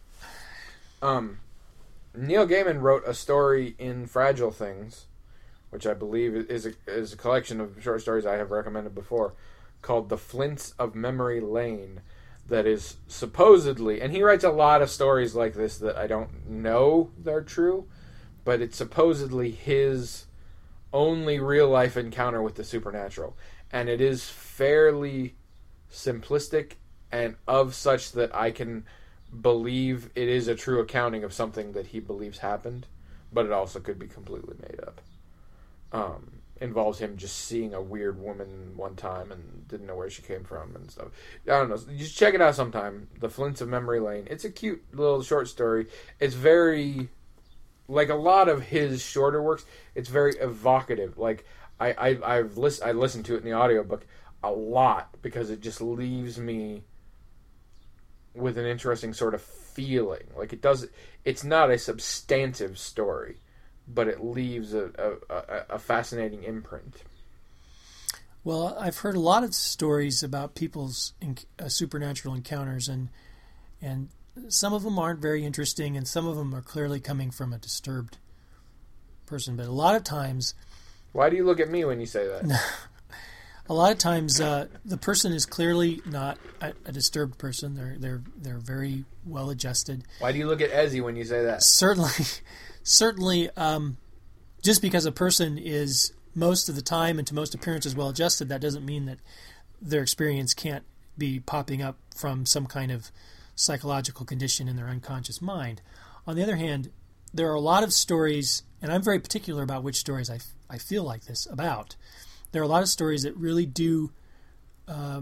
um, Neil Gaiman wrote a story in Fragile Things which I believe is a, is a collection of short stories I have recommended before, called The Flints of Memory Lane, that is supposedly, and he writes a lot of stories like this that I don't know they're true, but it's supposedly his only real-life encounter with the supernatural. And it is fairly simplistic and of such that I can believe it is a true accounting of something that he believes happened, but it also could be completely made up. Um, involves him just seeing a weird woman one time and didn't know where she came from and stuff. I don't know. Just check it out sometime. The Flints of Memory Lane. It's a cute little short story. It's very, like a lot of his shorter works, it's very evocative. Like, I, I, I've list, I listened to it in the audiobook a lot because it just leaves me with an interesting sort of feeling. Like, it does, it's not a substantive story, but it leaves a, a, a, a fascinating imprint. Well, I've heard a lot of stories about people's in, uh, supernatural encounters, and and some of them aren't very interesting, and some of them are clearly coming from a disturbed person. But a lot of times... Why do you look at me when you say that? A lot of times, uh, the person is clearly not a, a disturbed person. They're they're they're very well adjusted. Why do you look at Ezzy when you say that? Certainly, certainly. Um, just because a person is most of the time and to most appearances well adjusted, that doesn't mean that their experience can't be popping up from some kind of psychological condition in their unconscious mind. On the other hand, there are a lot of stories, and I'm very particular about which stories I I feel like this about. There are a lot of stories that really do uh,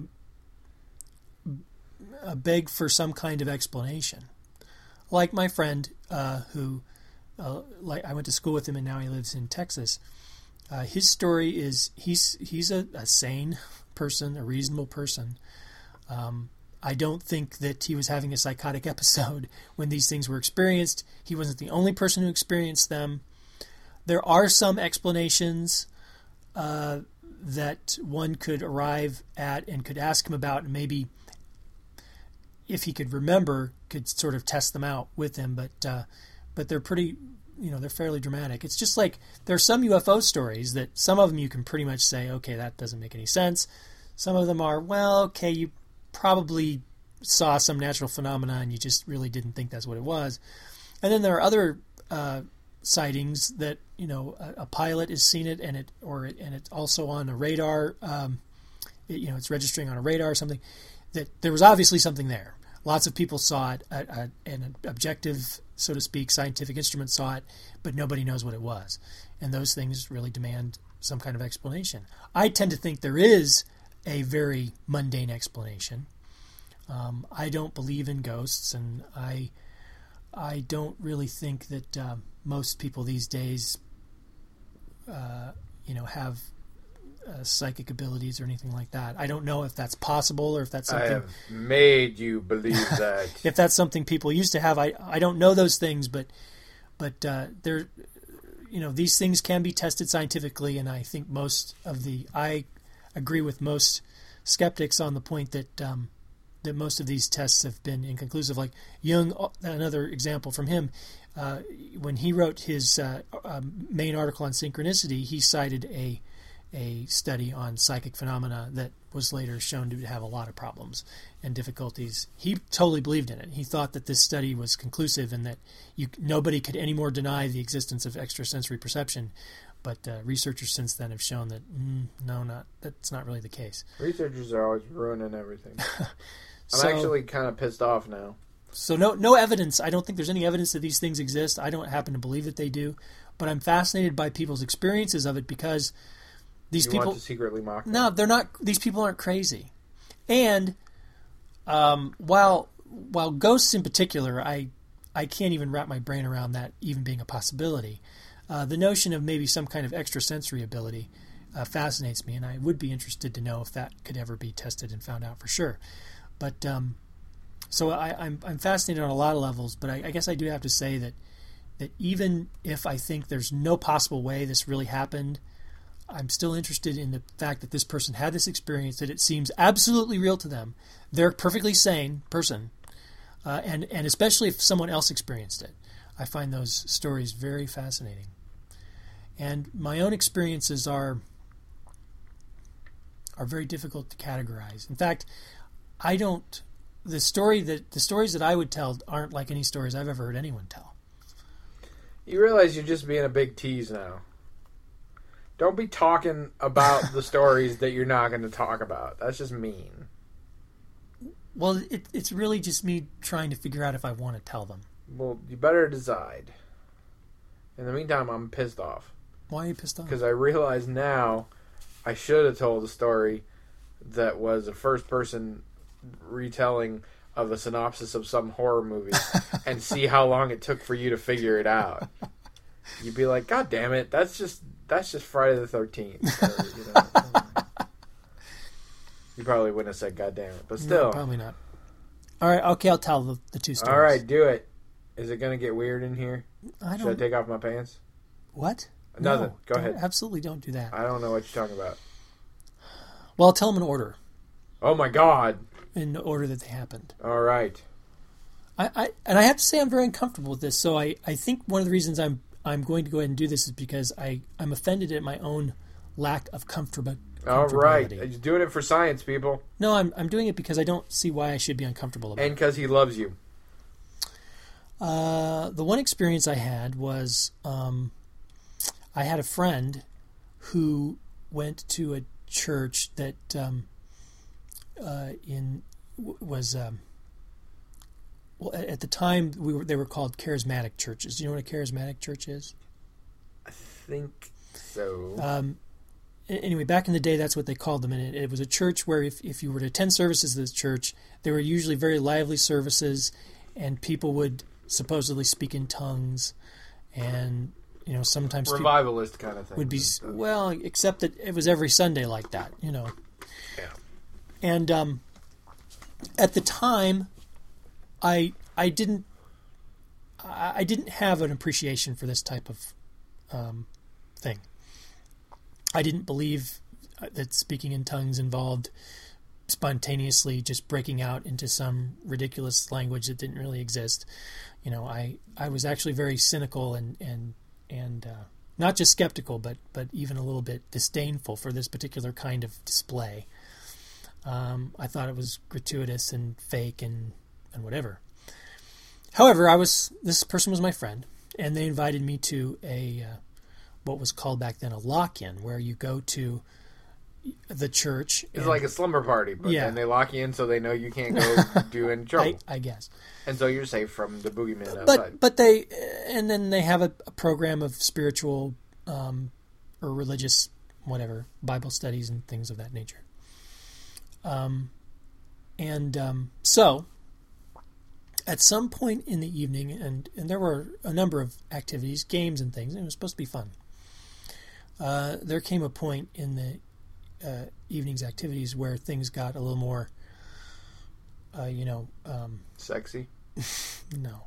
beg for some kind of explanation. Like my friend uh, who, uh, like I went to school with him and now he lives in Texas. Uh, his story is he's he's a, a sane person, a reasonable person. Um, I don't think that he was having a psychotic episode when these things were experienced. He wasn't the only person who experienced them. There are some explanations uh, that one could arrive at and could ask him about, and maybe if he could remember, could sort of test them out with him. But uh, but they're pretty, you know, they're fairly dramatic. It's just like there are some U F O stories that some of them you can pretty much say, okay, that doesn't make any sense. Some of them are, well, okay, you probably saw some natural phenomena and you just really didn't think that's what it was. And then there are other uh, sightings that, you know, a, a pilot has seen it and it or it, and it's also on a radar. Um, it, you know, it's registering on a radar or something. That there was obviously something there. Lots of people saw it, a, a, an objective, so to speak, scientific instrument saw it, but nobody knows what it was. And those things really demand some kind of explanation. I tend to think there is a very mundane explanation. Um, I don't believe in ghosts, and I I don't really think that uh, most people these days, uh, you know, have uh, psychic abilities or anything like that. I don't know if that's possible or if that's something. I have made you believe that. If that's something people used to have, I I don't know those things, but but uh, there, you know, these things can be tested scientifically, and I think most of the I agree with most skeptics on the point that. Um, that most of these tests have been inconclusive. Like Jung, another example from him, uh, when he wrote his uh, uh, main article on synchronicity, he cited a a study on psychic phenomena that was later shown to have a lot of problems and difficulties. He totally believed in it. He thought that this study was conclusive and that you, nobody could anymore deny the existence of extrasensory perception. But uh, researchers since then have shown that mm, no, not that's not really the case. Researchers are always ruining everything. I'm so, actually kind of pissed off now. So no no evidence. I don't think there's any evidence that these things exist. I don't happen to believe that they do. But I'm fascinated by people's experiences of it because these you people... want to secretly mock them? No, they're not. These people aren't crazy. And um, while while ghosts in particular, I I can't even wrap my brain around that even being a possibility. Uh, the notion of maybe some kind of extrasensory ability uh, fascinates me, and I would be interested to know if that could ever be tested and found out for sure. But um, so I, I'm I'm fascinated on a lot of levels, but I, I guess I do have to say that that even if I think there's no possible way this really happened, I'm still interested in the fact that this person had this experience, that it seems absolutely real to them. They're a perfectly sane person, uh, and and especially if someone else experienced it. I find those stories very fascinating. And my own experiences are are very difficult to categorize. In fact, I don't. The story that the stories that I would tell aren't like any stories I've ever heard anyone tell. You realize you're just being a big tease now. Don't be talking about the stories that you're not going to talk about. That's just mean. Well, it, it's really just me trying to figure out if I want to tell them. Well, you better decide. In the meantime, I'm pissed off. Why are you pissed off? Because I realize now I should have told a story that was a first-person retelling of a synopsis of some horror movie and see how long it took for you to figure it out. You'd be like, God damn it, that's just that's just Friday the thirteenth. Or, you know, you probably wouldn't have said God damn it, but still. No, probably not. All right, okay, I'll tell the, the two stories. All right, do it. Is it going to get weird in here? I don't... Should I take off my pants? What? Nothing. No, Go ahead. Absolutely don't do that. I don't know what you're talking about. Well, I'll tell them in order. Oh my God. In the order that they happened. All right. I, I and I have to say I'm very uncomfortable with this. So I, I think one of the reasons I'm I'm going to go ahead and do this is because I, I'm offended at my own lack of comfortable. All right. You're doing it for science, people. No, I'm I'm doing it because I don't see why I should be uncomfortable about it. And because he loves you. Uh, the one experience I had was um, I had a friend who went to a church that um, uh, in w- was um, well at the time we were they were called charismatic churches. Do you know what a charismatic church is? I think so. Um, anyway, back in the day, that's what they called them, and it, it was a church where if if you were to attend services of this church, they were usually very lively services, and people would supposedly speak in tongues, and you know sometimes revivalist kind of thing would be well, except that it was every Sunday like that, you know. Yeah. And um, at the time, I I didn't I, I didn't have an appreciation for this type of um, thing. I didn't believe that speaking in tongues involved spontaneously just breaking out into some ridiculous language that didn't really exist. You know, I, I was actually very cynical and and and uh, not just skeptical, but but even a little bit disdainful for this particular kind of display. Um, I thought it was gratuitous and fake and, and whatever. However, I was this person was my friend, and they invited me to a uh, what was called back then a lock-in, where you go to the church. It's like a slumber party, but yeah. then they lock you in so they know you can't go do any trouble. I, I guess. And so you're safe from the boogeyman outside. But but they and then they have a, a program of spiritual um, or religious whatever Bible studies and things of that nature. Um, and um, so at some point in the evening, and and there were a number of activities, games and things, and it was supposed to be fun. Uh, there came a point in the Uh, evening's activities where things got a little more, uh, you know, um, sexy. No,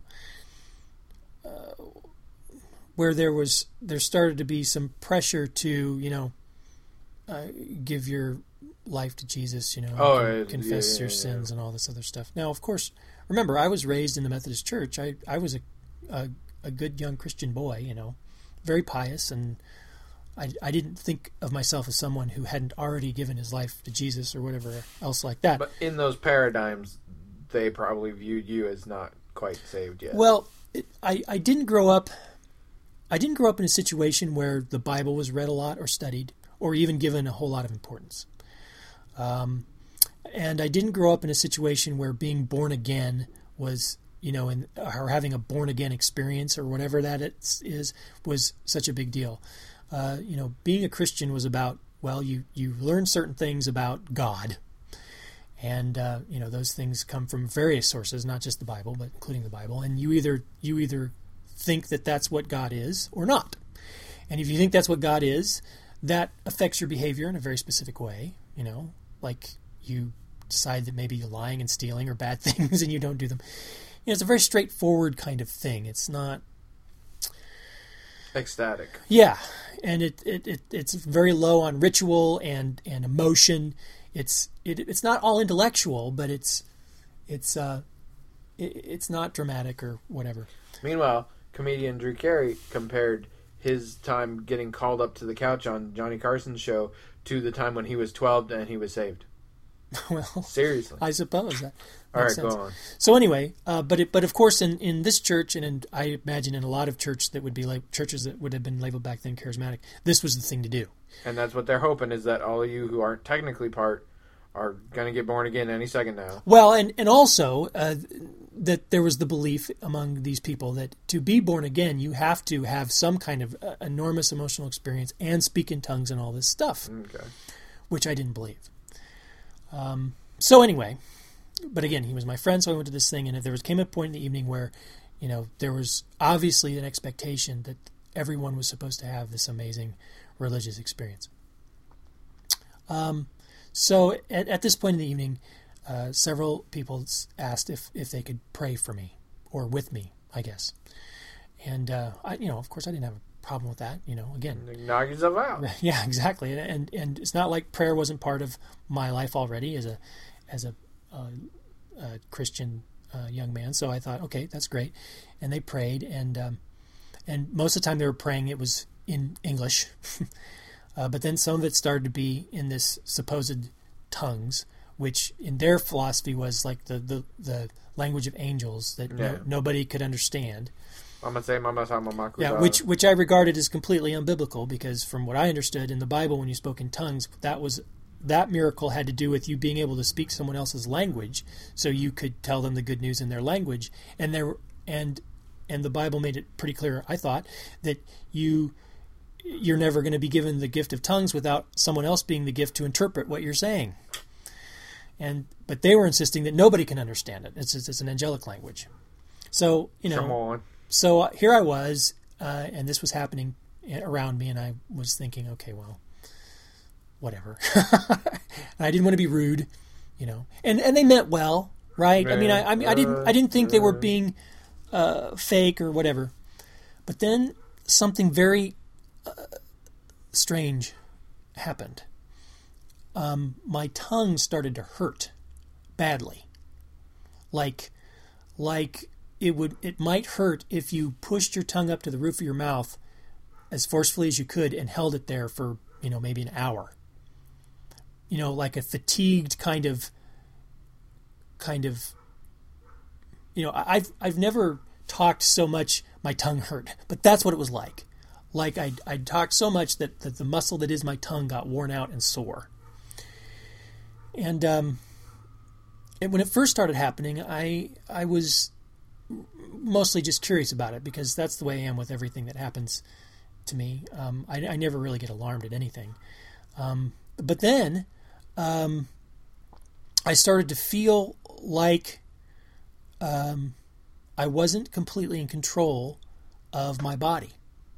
uh, where there was there started to be some pressure to you know uh, give your life to Jesus, you know, oh, con- uh, confess yeah, yeah, your yeah, sins yeah. and all this other stuff. Now, of course, remember I was raised in the Methodist Church. I I was a a, a good young Christian boy, you know, very pious and. I, I didn't think of myself as someone who hadn't already given his life to Jesus or whatever else like that. But in those paradigms, they probably viewed you as not quite saved yet. Well, it, I, I didn't grow up. I didn't grow up in a situation where the Bible was read a lot or studied or even given a whole lot of importance. Um, and I didn't grow up in a situation where being born again was, you know, in, or having a born again experience or whatever that it's, is was such a big deal. Uh, you know, being a Christian was about, well, you, you learn certain things about God. And, uh, you know, those things come from various sources, not just the Bible, but including the Bible. And you either you either think that that's what God is or not. And if you think that's what God is, that affects your behavior in a very specific way. You know, like you decide that maybe you're lying and stealing are bad things and you don't do them. You know, it's a very straightforward kind of thing. It's not... ecstatic. Yeah, and it, it, it it's very low on ritual and, and emotion. It's it it's not all intellectual, but it's it's uh it, it's not dramatic or whatever. Meanwhile, comedian Drew Carey compared his time getting called up to the couch on Johnny Carson's show to the time when he was twelve and he was saved. Well, seriously, I suppose that. All right, sense. go on. So anyway, uh, but it, but of course, in, in this church, and in, I imagine in a lot of church that would be like churches that would have been labeled back then charismatic, this was the thing to do. And that's what they're hoping, is that all of you who aren't technically part are going to get born again any second now. Well, and and also uh, that there was the belief among these people that to be born again, you have to have some kind of uh, enormous emotional experience and speak in tongues and all this stuff, Okay. which I didn't believe. Um, so anyway. But again, he was my friend, so I went to this thing, and there was came a point in the evening where, you know, there was obviously an expectation that everyone was supposed to have this amazing religious experience. Um, so at, at this point in the evening, uh, several people asked if, if they could pray for me, or with me, I guess. And, uh, I, you know, of course I didn't have a problem with that, you know, again. Knock yourself out. Yeah, exactly. And, and, and it's not like prayer wasn't part of my life already as a, as a, Uh, uh, Christian uh, young man, so I thought, okay, that's great. And they prayed, and um, and most of the time they were praying, it was in English, uh, but then some of it started to be in this supposed tongues, which in their philosophy was like the the, the language of angels that yeah. no, nobody could understand. Mama say, mama say, mama Yeah, which which I regarded as completely unbiblical, because from what I understood in the Bible, when you spoke in tongues, that was that miracle had to do with you being able to speak someone else's language, so you could tell them the good news in their language. And there, and and the Bible made it pretty clear, I thought, that you you're never going to be given the gift of tongues without someone else being the gift to interpret what you're saying. And but they were insisting that nobody can understand it. It's it's an angelic language. So you know, Come on. so here I was, uh, and this was happening around me, and I was thinking, okay, well, whatever. I didn't want to be rude, you know, and, and they meant well, right? I mean, I, I mean, I didn't, I didn't think they were being uh, fake or whatever. But then something very uh, strange happened. Um, my tongue started to hurt badly, like, like it would, it might hurt if you pushed your tongue up to the roof of your mouth as forcefully as you could and held it there for, you know, maybe an hour. You know, like a fatigued kind of, kind of, you know, I've I've never talked so much my tongue hurt, but that's what it was like. Like I I talked so much that, that the muscle that is my tongue got worn out and sore. And um, and when it first started happening, I I was mostly just curious about it, because that's the way I am with everything that happens to me. Um, I, I never really get alarmed at anything. Um, but then um, I started to feel like um, I wasn't completely in control of my body.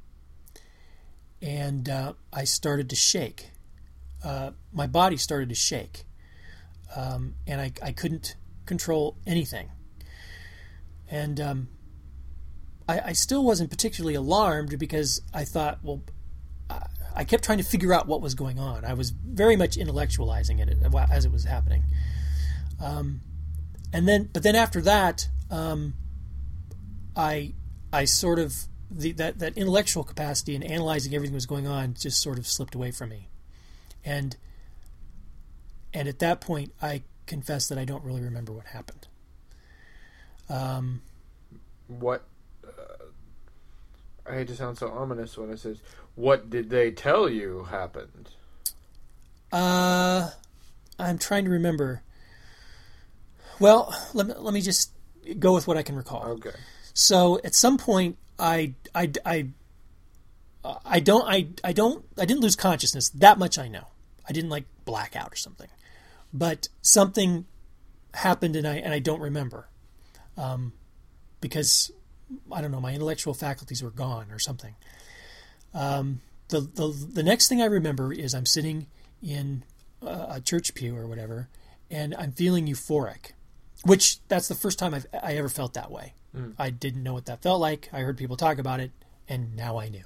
And uh, I started to shake. Uh, my body started to shake. Um, and I, I couldn't control anything. And um, I, I still wasn't particularly alarmed, because I thought, well, I kept trying to figure out what was going on. I was very much intellectualizing it as it was happening. Um, and then, but then after that, um, I, I sort of, the, that, that intellectual capacity and analyzing everything that was going on just sort of slipped away from me. And, and at that point, I confess that I don't really remember what happened. Um, what, uh, I hate to sound so ominous when it says, what did they tell you happened? Uh, I'm trying to remember. Well, let me, let me just go with what I can recall. Okay. So at some point, I, I, I, I don't, I, I don't, I didn't lose consciousness. That much I know. I didn't like black out or something, but something happened, and I, and I don't remember, um, because I don't know, my intellectual faculties were gone or something. Um, the, the, the next thing I remember is I'm sitting in a, a church pew or whatever, and I'm feeling euphoric, which that's the first time I've, I ever felt that way. Mm. I didn't know what that felt like. I heard people talk about it, and now I knew.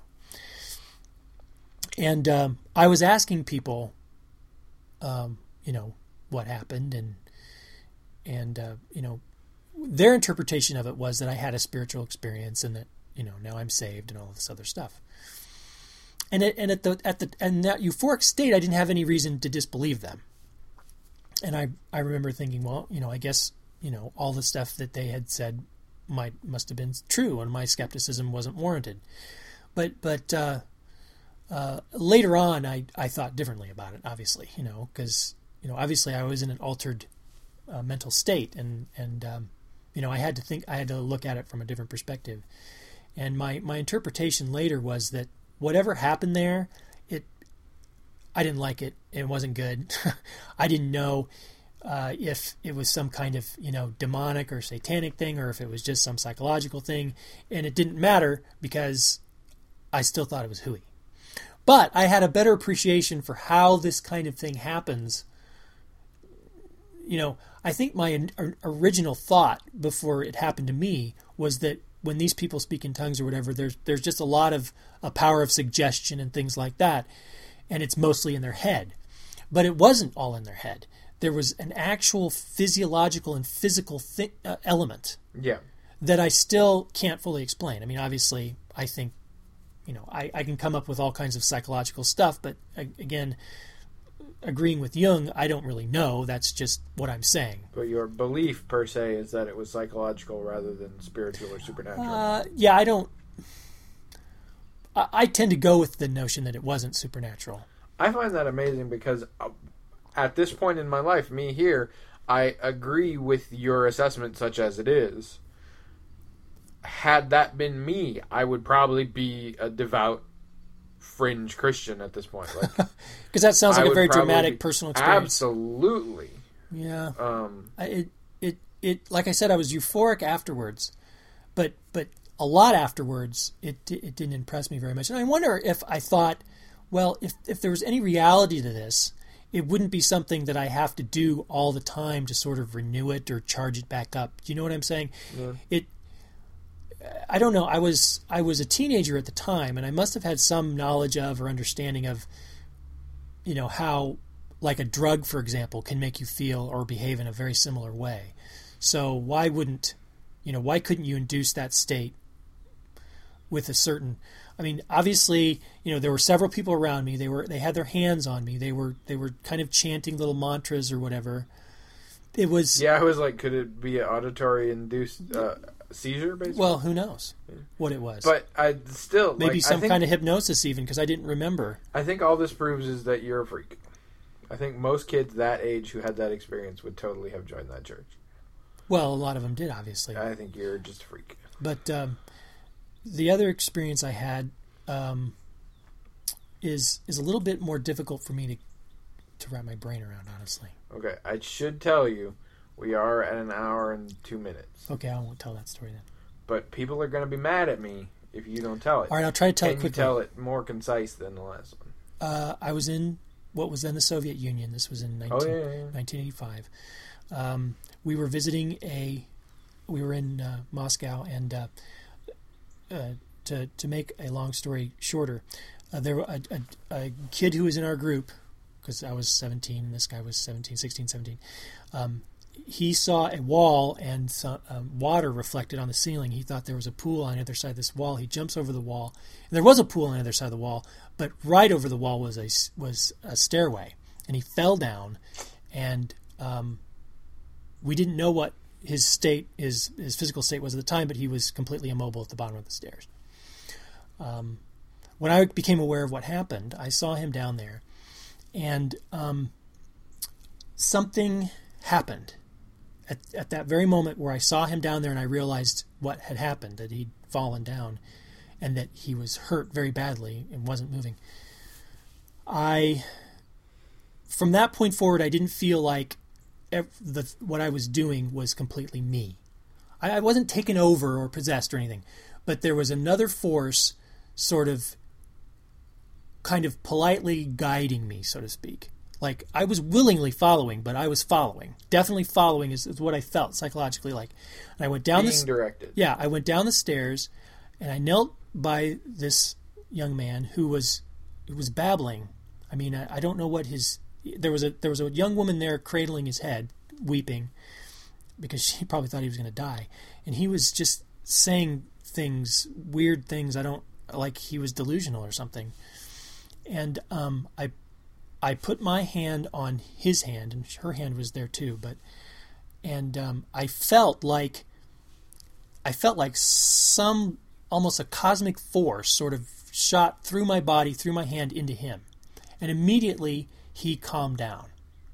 And um, I was asking people, um, you know, what happened, and and uh, you know, their interpretation of it was that I had a spiritual experience, and that, you know, now I'm saved and all this other stuff. and it, and at the at the and that euphoric state, I didn't have any reason to disbelieve them. And I I remember thinking, well, you know, I guess, you know, all the stuff that they had said might must have been true, and my skepticism wasn't warranted. But but uh, uh, later on, I I thought differently about it. Obviously, you know, because you know, obviously, I was in an altered uh, mental state, and and um, you know, I had to think, I had to look at it from a different perspective. And my my interpretation later was that whatever happened there, it I didn't like it. It wasn't good. I didn't know uh, if it was some kind of, you know, demonic or satanic thing, or if it was just some psychological thing. And it didn't matter because I still thought it was hooey. But I had a better appreciation for how this kind of thing happens. You know, I think my original thought before it happened to me was that when these people speak in tongues or whatever, there's there's just a lot of a power of suggestion and things like that, and it's mostly in their head. But it wasn't all in their head. There was an actual physiological and physical th- uh, element yeah. that I still can't fully explain. I mean, obviously, I think, you know, I, I can come up with all kinds of psychological stuff, but again, agreeing with Jung, I don't really know. That's just what I'm saying. But your belief, per se, is that it was psychological rather than spiritual or supernatural. Uh, yeah, I don't... I, I tend to go with the notion that it wasn't supernatural. I find that amazing because at this point in my life, me here, I agree with your assessment such as it is. Had that been me, I would probably be a devout fringe Christian at this point. Like, because that sounds like I a very dramatic be, personal experience. Absolutely. Yeah. Um, I, it it it like I said, I was euphoric afterwards, but but a lot afterwards, it it didn't impress me very much. And I wonder if I thought, well, if if there was any reality to this, it wouldn't be something that I have to do all the time to sort of renew it or charge it back up. Do you know what I'm saying? Yeah. It. I don't know. I was I was a teenager at the time, and I must have had some knowledge of or understanding of, you know, how, like a drug, for example, can make you feel or behave in a very similar way. So why wouldn't, you know, why couldn't you induce that state with a certain? I mean, obviously, you know, there were several people around me. They were they had their hands on me. They were they were kind of chanting little mantras or whatever. It was. Yeah, I was like, could it be an auditory induced? Uh, seizure, basically? Well, who knows yeah. what it was. But I still... Maybe like, some think, kind of hypnosis even, because I didn't remember. I think all this proves is that you're a freak. I think most kids that age who had that experience would totally have joined that church. Well, a lot of them did, obviously. I think you're just a freak. But um, the other experience I had um, is is a little bit more difficult for me to, to wrap my brain around, honestly. Okay, I should tell you, we are at an hour and two minutes. Okay, I won't tell that story then. But people are going to be mad at me if you don't tell it. All right, I'll try to tell Can it quickly. Can you tell it more concise than the last one? Uh, I was in what was then the Soviet Union. This was in nineteen, oh, yeah, yeah, yeah. nineteen eighty-five. Um, we were visiting a... We were in uh, Moscow, and uh, uh, to to make a long story shorter, uh, there were a, a, a kid who was in our group, because I was seventeen, and this guy was seventeen, sixteen, seventeen. Um, he saw a wall and some, um, water reflected on the ceiling. He thought there was a pool on the other side of this wall. He jumps over the wall, and there was a pool on the other side of the wall, but right over the wall was a was a stairway, and he fell down, and um, we didn't know what his state, his his physical state was at the time, but he was completely immobile at the bottom of the stairs. Um, when I became aware of what happened, I saw him down there, and um, something happened at at that very moment where I saw him down there, and I realized what had happened, that he'd fallen down, and that he was hurt very badly and wasn't moving. I, from that point forward, I didn't feel like The, what I was doing was completely me. I, I wasn't taken over or possessed or anything, but there was another force sort of kind of politely guiding me, so to speak. Like, I was willingly following, but I was following. Definitely following is, is what I felt psychologically like. And I went down Being the directed. Yeah, I went down the stairs, and I knelt by this young man who was who was babbling. I mean, I, I don't know what his... There was a there was a young woman there cradling his head, weeping, because she probably thought he was going to die, and he was just saying things, weird things. I don't like he was delusional or something. and um, I I put my hand on his hand, and her hand was there too. But and um, I felt like I felt like some almost a cosmic force sort of shot through my body, through my hand into him, and immediately he calmed down.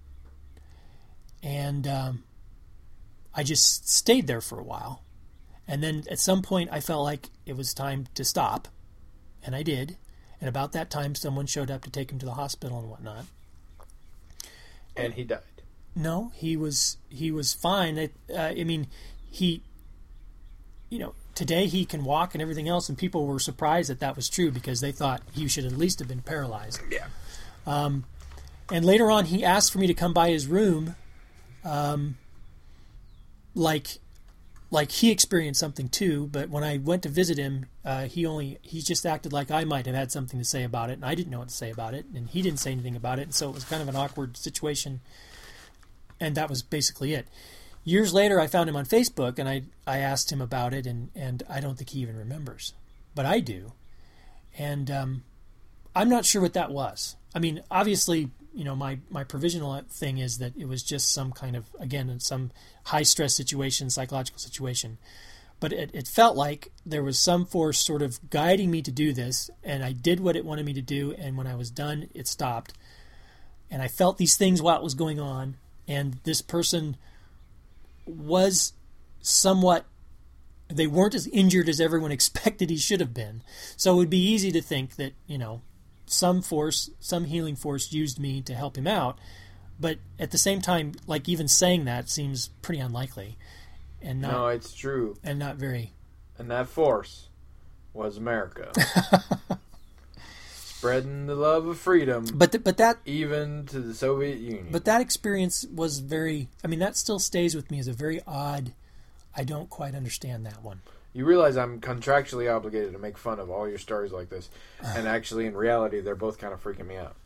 And um, I just stayed there for a while. And then at some point I felt like it was time to stop. And I did. And about that time someone showed up to take him to the hospital and whatnot. And he died. No, he was he was fine. I, uh, I mean, he, you know, today he can walk and everything else, and people were surprised that that was true because they thought he should at least have been paralyzed. Yeah. Um, and later on he asked for me to come by his room. Um, like, like he experienced something too, but when I went to visit him, uh, he only, he just acted like I might have had something to say about it, and I didn't know what to say about it, and he didn't say anything about it, and so it was kind of an awkward situation, and that was basically it. Years later, I found him on Facebook, and I, I asked him about it, and, and I don't think he even remembers, but I do, and um, I'm not sure what that was. I mean, obviously, you know, my, my provisional thing is that it was just some kind of, again, some high-stress situation, psychological situation. But it, it felt like there was some force sort of guiding me to do this, and I did what it wanted me to do, and when I was done, it stopped. And I felt these things while it was going on, and this person was somewhat, they weren't as injured as everyone expected he should have been. So it would be easy to think that, you know, some force, some healing force used me to help him out, but at the same time, like even saying that seems pretty unlikely, and not, no, it's true, and not very. And that force was America, spreading the love of freedom. But th- but that even to the Soviet Union. But that experience was very. I mean, that still stays with me as a very odd. I don't quite understand that one. You realize I'm contractually obligated to make fun of all your stories like this, and actually, in reality, they're both kind of freaking me out.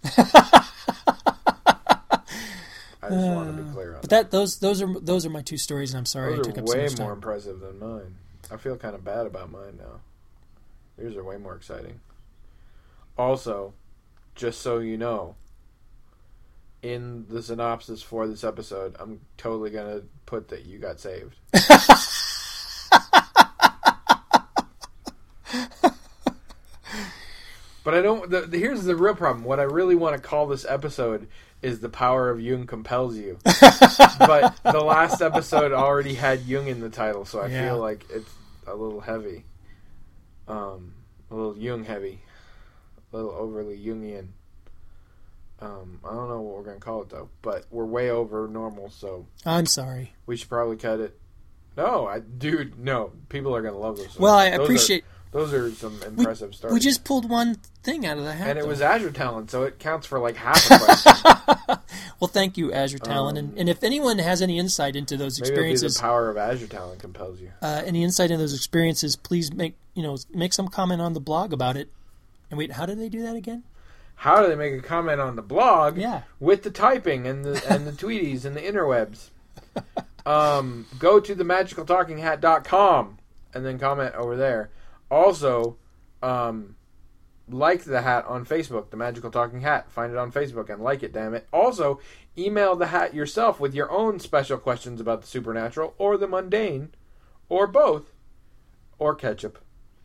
I just uh, want to be clear on but that. that. Those those are those are my two stories, and I'm sorry those I took are up so way much time. more impressive than mine. I feel kind of bad about mine now. Yours are way more exciting. Also, just so you know, in the synopsis for this episode, I'm totally going to put that you got saved. But I don't. The, the, here's the real problem. What I really want to call this episode is "The Power of Jung Compels You." But the last episode already had Jung in the title, so I yeah. feel like it's a little heavy, um, a little Jung heavy, a little overly Jungian. Um, I don't know what we're gonna call it though, but we're way over normal, so I'm sorry. We should probably cut it. No, I, dude, no. People are gonna love those. Well, I those appreciate. Are, Those are some impressive we, stories. We just pulled one thing out of the hat. And it though. was Azure Talent, so it counts for like half a question. Well, thank you, Azure Talent. Um, and, and if anyone has any insight into those maybe experiences... the power of Azure Talent compels you. Uh, any insight into those experiences, please make you know make some comment on the blog about it. And wait, how do they do that again? How do they make a comment on the blog? Yeah. With the typing and the and the tweeties and the interwebs. Um, go to the magical talking hat dot com and then comment over there. Also... Um, like the hat on Facebook, the Magical Talking Hat. Find it on Facebook and like it, damn it. Also, email the hat yourself with your own special questions about the supernatural or the mundane, or both, or ketchup,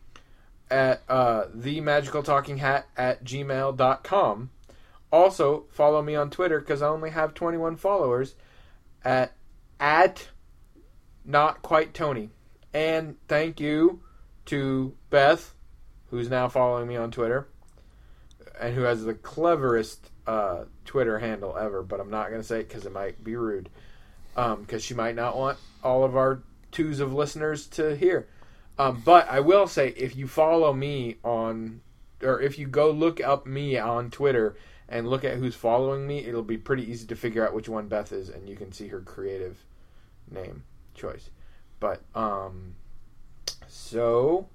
at uh, the magical talking hat at gmail dot com. Also, follow me on Twitter because I only have twenty-one followers at at not quite Tony. And thank you to Beth, who's now following me on Twitter, and who has the cleverest uh, Twitter handle ever, but I'm not going to say it because it might be rude, because um, she might not want all of our twos of listeners to hear. Um, but I will say, if you follow me on, or if you go look up me on Twitter and look at who's following me, it'll be pretty easy to figure out which one Beth is, and you can see her creative name choice. But, um, so...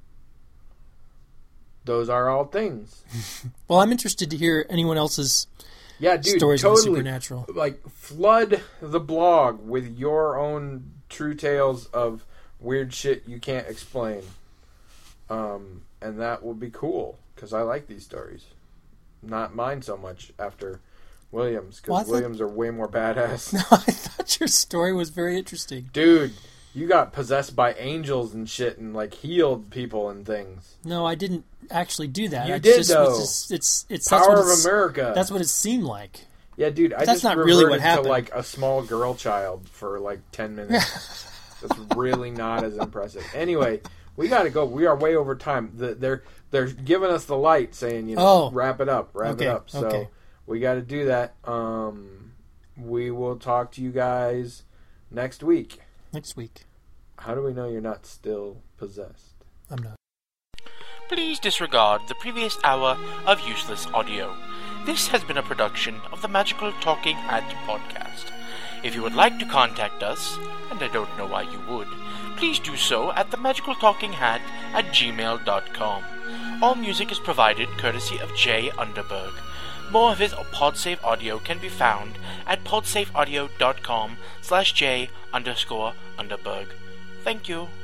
those are all things. Well, I'm interested to hear anyone else's yeah, dude, stories totally, of the supernatural. Like, flood the blog with your own true tales of weird shit you can't explain. Um, and that will be cool, because I like these stories. not mine so much after Williams, because Well, I thought- Williams are way more badass. No, I thought your story was very interesting. Dude, you got possessed by angels and shit and, like, healed people and things. No, I didn't actually do that. You I did, just, though. was just, it's it's that's Power what of it's- America. That's what it seemed like. Yeah, dude, I That's just not reverted really what to, happened. like, a small girl child for, like, ten minutes. That's really not as impressive. Anyway, we gotta go. We are way over time. The, they're they're giving us the light, saying, you know, Oh. wrap it up, wrap Okay, it up. So okay. we got to do that. Um, we will talk to you guys next week. Next week. How do we know you're not still possessed? I'm not. Please disregard the previous hour of useless audio. This has been a production of the Magical Talking Hat podcast. If you would like to contact us, and I don't know why you would, please do so at themagicaltalkinghat at gmail dot com. All music is provided courtesy of Jay Underberg. More of his PodSafe audio can be found at podsafeaudio dot com slash J underscore Underberg. Thank you.